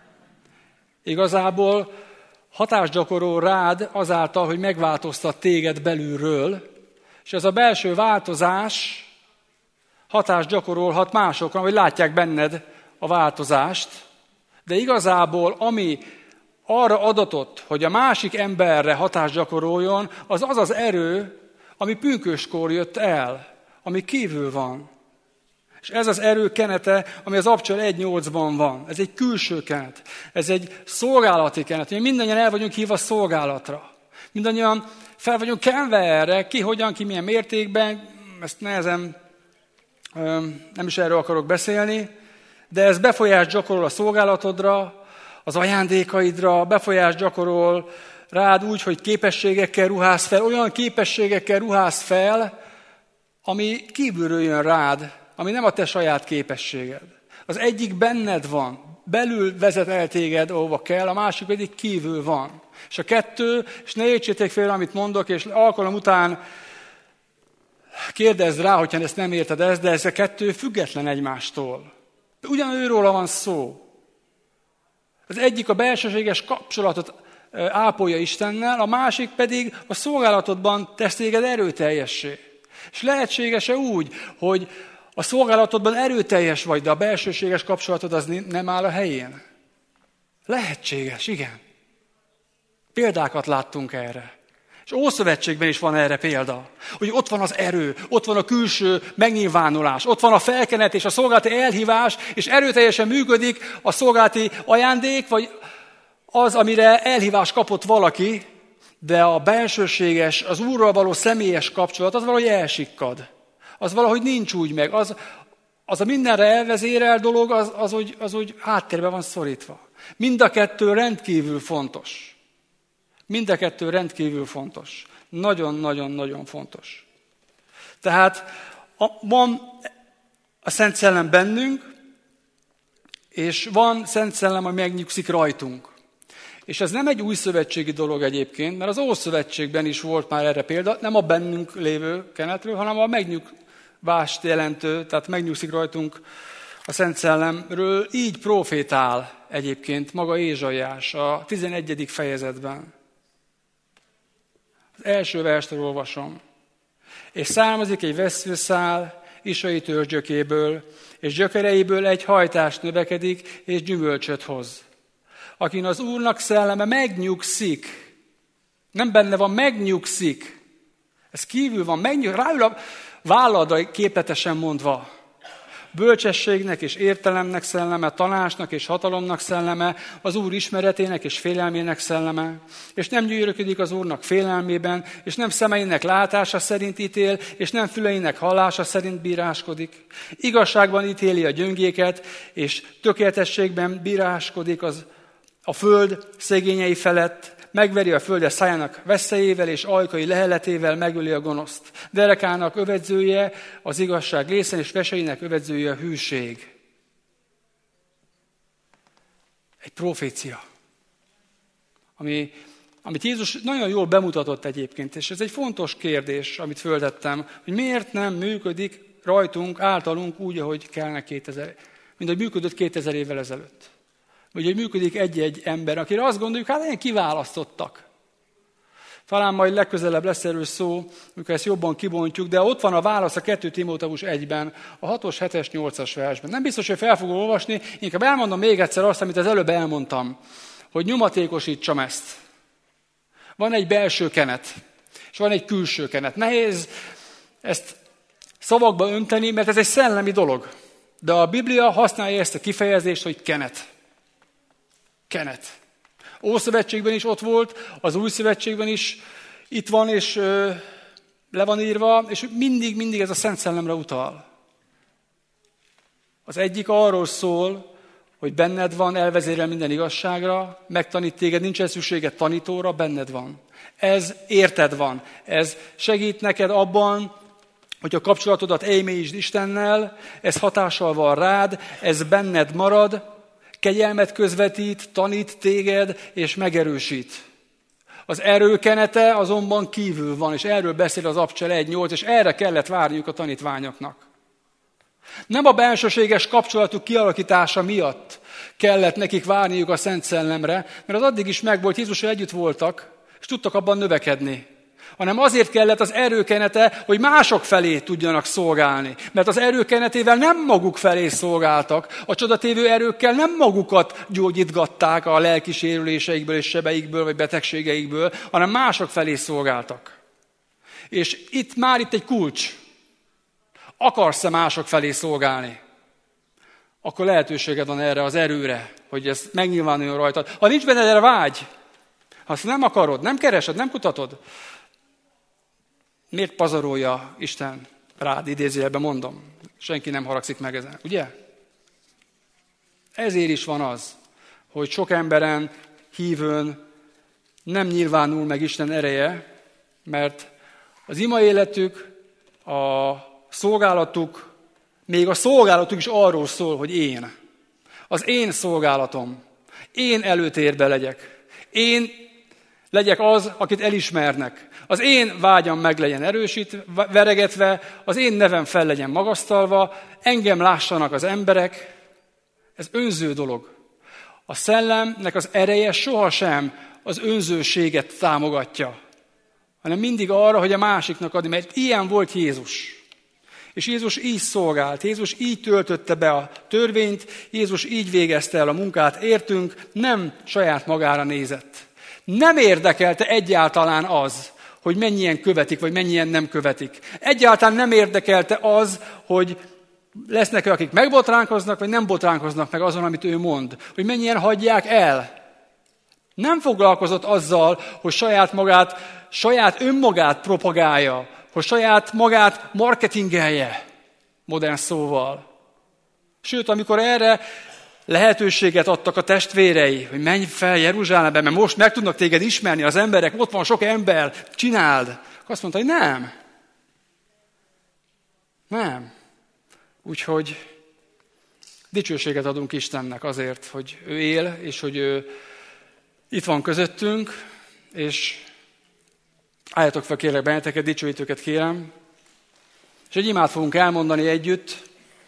Igazából hatást gyakorol rád azáltal, hogy megváltoztat téged belülről, és ez a belső változás hatást gyakorolhat másokra, hogy látják benned a változást, de igazából ami arra adatott, hogy a másik emberre hatást gyakoroljon, az az az erő, ami pünköstkor jött el, ami kívül van. És ez az erő kenete, ami az Abcsel 1.8-ban van. Ez egy külső kenet. Ez egy szolgálati kenet. Mi mindannyian el vagyunk hívva szolgálatra. Mindannyian fel vagyunk kenve erre, ki hogyan, ki milyen mértékben, ezt nehezen, nem is erről akarok beszélni, de ez befolyást gyakorol a szolgálatodra, az ajándékaidra, befolyást gyakorol rád úgy, hogy képességekkel ruházz fel, olyan képességekkel ruházz fel, ami kívülről jön rád, ami nem a te saját képességed. Az egyik benned van, belül vezet el téged, ahova kell, a másik pedig kívül van. És a kettő, és ne értsétek félre, amit mondok, és alkalom után kérdezz rá, hogyha ezt nem érted ezt, de ez a kettő független egymástól. Ugyanőróla van szó. Az egyik a belsőséges kapcsolatot ápolja Istennel, a másik pedig a szolgálatodban tesz téged erőteljessé. És lehetséges-e úgy, hogy a szolgálatodban erőteljes vagy, de a belsőséges kapcsolatod az nem áll a helyén? Lehetséges, igen. Példákat láttunk erre. És Ószövetségben is van erre példa, hogy ott van az erő, ott van a külső megnyilvánulás, ott van a felkenet és a szolgálati elhívás, és erőteljesen működik a szolgálati ajándék, vagy az, amire elhívás kapott valaki, de a bensőséges, az Úrral való személyes kapcsolat, az valahogy elsikkad. Az valahogy nincs úgy meg. Az a mindenre elvezérel dolog, az úgy háttérbe van szorítva. Mind a kettő rendkívül fontos. Mind a kettő rendkívül fontos. Nagyon-nagyon-nagyon fontos. Tehát van a Szent Szellem bennünk, és van Szent Szellem, ami megnyugszik rajtunk. És ez nem egy új szövetségi dolog egyébként, mert az Ószövetségben is volt már erre példa, nem a bennünk lévő kenetről, hanem a megnyugvást jelentő, tehát megnyugszik rajtunk a Szent Szellemről. Így profétál egyébként maga Ézsaiás a 11. fejezetben. Az első verstől olvasom. És származik egy vesszőszál Isai törzs gyökéből, és gyökereiből egy hajtás növekedik, és gyümölcsöt hoz. Akin az Úrnak szelleme megnyugszik, nem benne van, megnyugszik. Ez kívül van, ráül a válladra képletesen mondva. Bölcsességnek és értelemnek szelleme, tanácsnak és hatalomnak szelleme, az Úr ismeretének és félelmének szelleme, és nem gyűröködik az Úrnak félelmében, és nem szemeinek látása szerint ítél, és nem füleinek hallása szerint bíráskodik. Igazságban ítéli a gyöngéket, és tökéletességben bíráskodik a föld szegényei felett, megveri a földet szájának veszélyével, és ajkai leheletével megöli a gonoszt. Derekának övedzője az igazság lészen, és veseinek övedzője a hűség. Egy profécia, amit Jézus nagyon jól bemutatott egyébként, és ez egy fontos kérdés, amit föltettem, hogy miért nem működik rajtunk, általunk úgy, ahogy kellene mint ahogy működött 2000 évvel ezelőtt. Vagy hogy működik egy-egy ember, akire azt gondoljuk, hát ilyen kiválasztottak. Talán majd legközelebb lesz erről szó, amikor ezt jobban kibontjuk, de ott van a válasz a 2 Timóteus 1-ben, a 6-os, 7-es, 8-as versben. Nem biztos, hogy fel fogom olvasni, inkább elmondom még egyszer azt, amit az előbb elmondtam, hogy nyomatékosítsam ezt. Van egy belső kenet, és van egy külső kenet. Nehéz ezt szavakba önteni, mert ez egy szellemi dolog. De a Biblia használja ezt a kifejezést, hogy kenet. Kenet. Ószövetségben is ott volt, az Új Szövetségben is itt van, és le van írva, és mindig ez a Szent Szellemre utal. Az egyik arról szól, hogy benned van, elvezérel minden igazságra, megtanít téged, nincsen szükséged tanítóra, benned van. Ez érted van. Ez segít neked abban, hogy a kapcsolatodat elmélyítsd Istennel, ez hatással van rád, ez benned marad, kegyelmet közvetít, tanít téged, és megerősít. Az erőkenete azonban kívül van, és erről beszél az Abcsel 1.8, és erre kellett várniuk a tanítványoknak. Nem a bensőséges kapcsolatuk kialakítása miatt kellett nekik várniuk a Szent Szellemre, mert az addig is megvolt, Jézussal együtt voltak, és tudtak abban növekedni. Hanem azért kellett az erőkenete, hogy mások felé tudjanak szolgálni. Mert az erőkenetével nem maguk felé szolgáltak, a csodatévő erőkkel nem magukat gyógyítgatták a lelki sérüléseikből és sebeikből vagy betegségeikből, hanem mások felé szolgáltak. És itt egy kulcs. Akarsz-e mások felé szolgálni? Akkor lehetőséged van erre az erőre, hogy ez megnyilvánuljon rajtad. Ha nincs benned erre vágy, ha azt nem akarod, nem keresed, nem kutatod, miért pazarolja Isten rád, idézőjelben mondom? Senki nem haragszik meg ezen, ugye? Ezért is van az, hogy sok emberen, hívőn nem nyilvánul meg Isten ereje, mert az ima életük, a szolgálatuk, még a szolgálatuk is arról szól, hogy én. Az én szolgálatom. Én előtérbe legyek. Én legyek az, akit elismernek. Az én vágyam meg legyen erősítve, veregetve, az én nevem fel legyen magasztalva, engem lássanak az emberek. Ez önző dolog. A szellemnek az ereje sohasem az önzőséget támogatja, hanem mindig arra, hogy a másiknak adni, mert ilyen volt Jézus. És Jézus így szolgált, Jézus így töltötte be a törvényt, Jézus így végezte el a munkát, értünk, nem saját magára nézett. Nem érdekelte egyáltalán az, hogy mennyien követik, vagy mennyien nem követik. Egyáltalán nem érdekelte az, hogy lesznek akik megbotránkoznak, vagy nem botránkoznak meg azon, amit ő mond. Hogy mennyien hagyják el. Nem foglalkozott azzal, hogy saját önmagát propagálja, hogy saját magát marketingelje, modern szóval. Sőt, amikor erre lehetőséget adtak a testvérei, hogy menj fel Jeruzsálembe, mert most meg tudnak téged ismerni az emberek, ott van sok ember, csináld. Akkor azt mondta, hogy nem. Nem. Úgyhogy dicsőséget adunk Istennek azért, hogy ő él, és hogy ő itt van közöttünk, és álljatok fel, kérlek benneteket, dicsőítőket kérem, és egy imát fogunk elmondani együtt.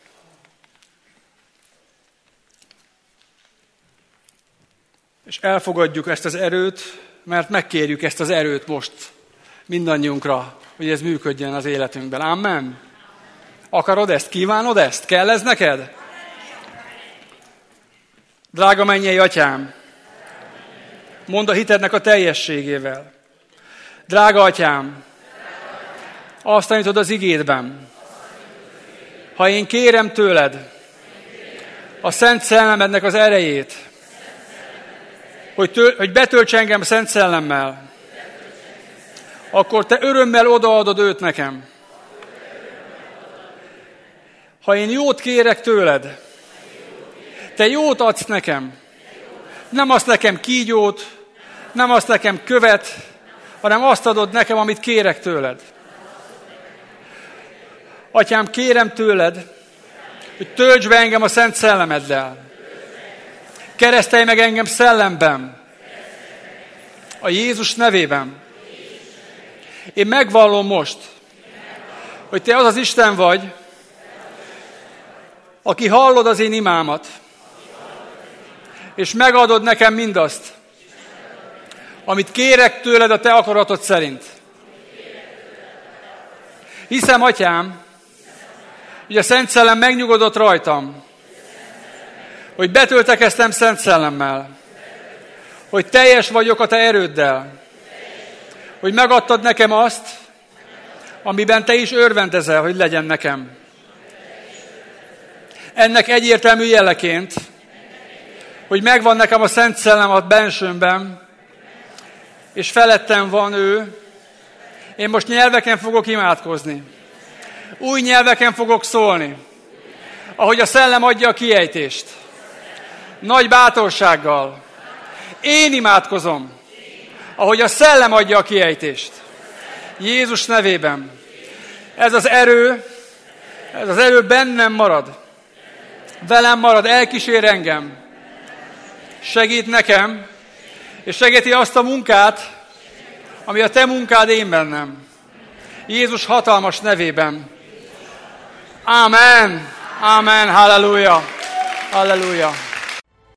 És elfogadjuk ezt az erőt, mert megkérjük ezt az erőt most mindannyiunkra, hogy ez működjön az életünkben. Amen. Akarod ezt? Kívánod ezt? Kell ez neked? Drága mennyei Atyám, mondd a hitednek a teljességével. Drága Atyám, azt tanítod az igédben. Ha én kérem tőled a Szent Szellemednek az erejét, hogy betölts engem Szent Szellemmel, akkor te örömmel odaadod őt nekem. Ha én jót kérek tőled, te jót adsz nekem. Nem azt nekem kígyót, nem azt nekem követ, hanem azt adod nekem, amit kérek tőled. Atyám, kérem tőled, hogy töltsd be engem a Szent Szellemeddel. Keresztelj meg engem szellemben. A Jézus nevében. Én megvallom most, hogy te az az Isten vagy, aki hallod az én imámat, és megadod nekem mindazt, amit kérek tőled a te akaratod szerint. Hiszem, Atyám, hogy a Szent Szellem megnyugodott rajtam, hogy betöltekeztem Szent Szellemmel, hogy teljes vagyok a te erőddel, hogy megadtad nekem azt, amiben te is örvendezel, hogy legyen nekem. Ennek egyértelmű jeleként, hogy megvan nekem a Szent Szellem a bensőmben, és felettem van ő, én most nyelveken fogok imádkozni. Új nyelveken fogok szólni, ahogy a Szellem adja a kiejtést. Nagy bátorsággal. Én imádkozom, ahogy a Szellem adja a kiejtést. Jézus nevében. Ez az erő bennem marad. Velem marad, elkísér engem. Segít nekem, és segíti azt a munkát, ami a te munkád én bennem. Jézus hatalmas nevében. Amen. Amen. Halleluja. Halleluja.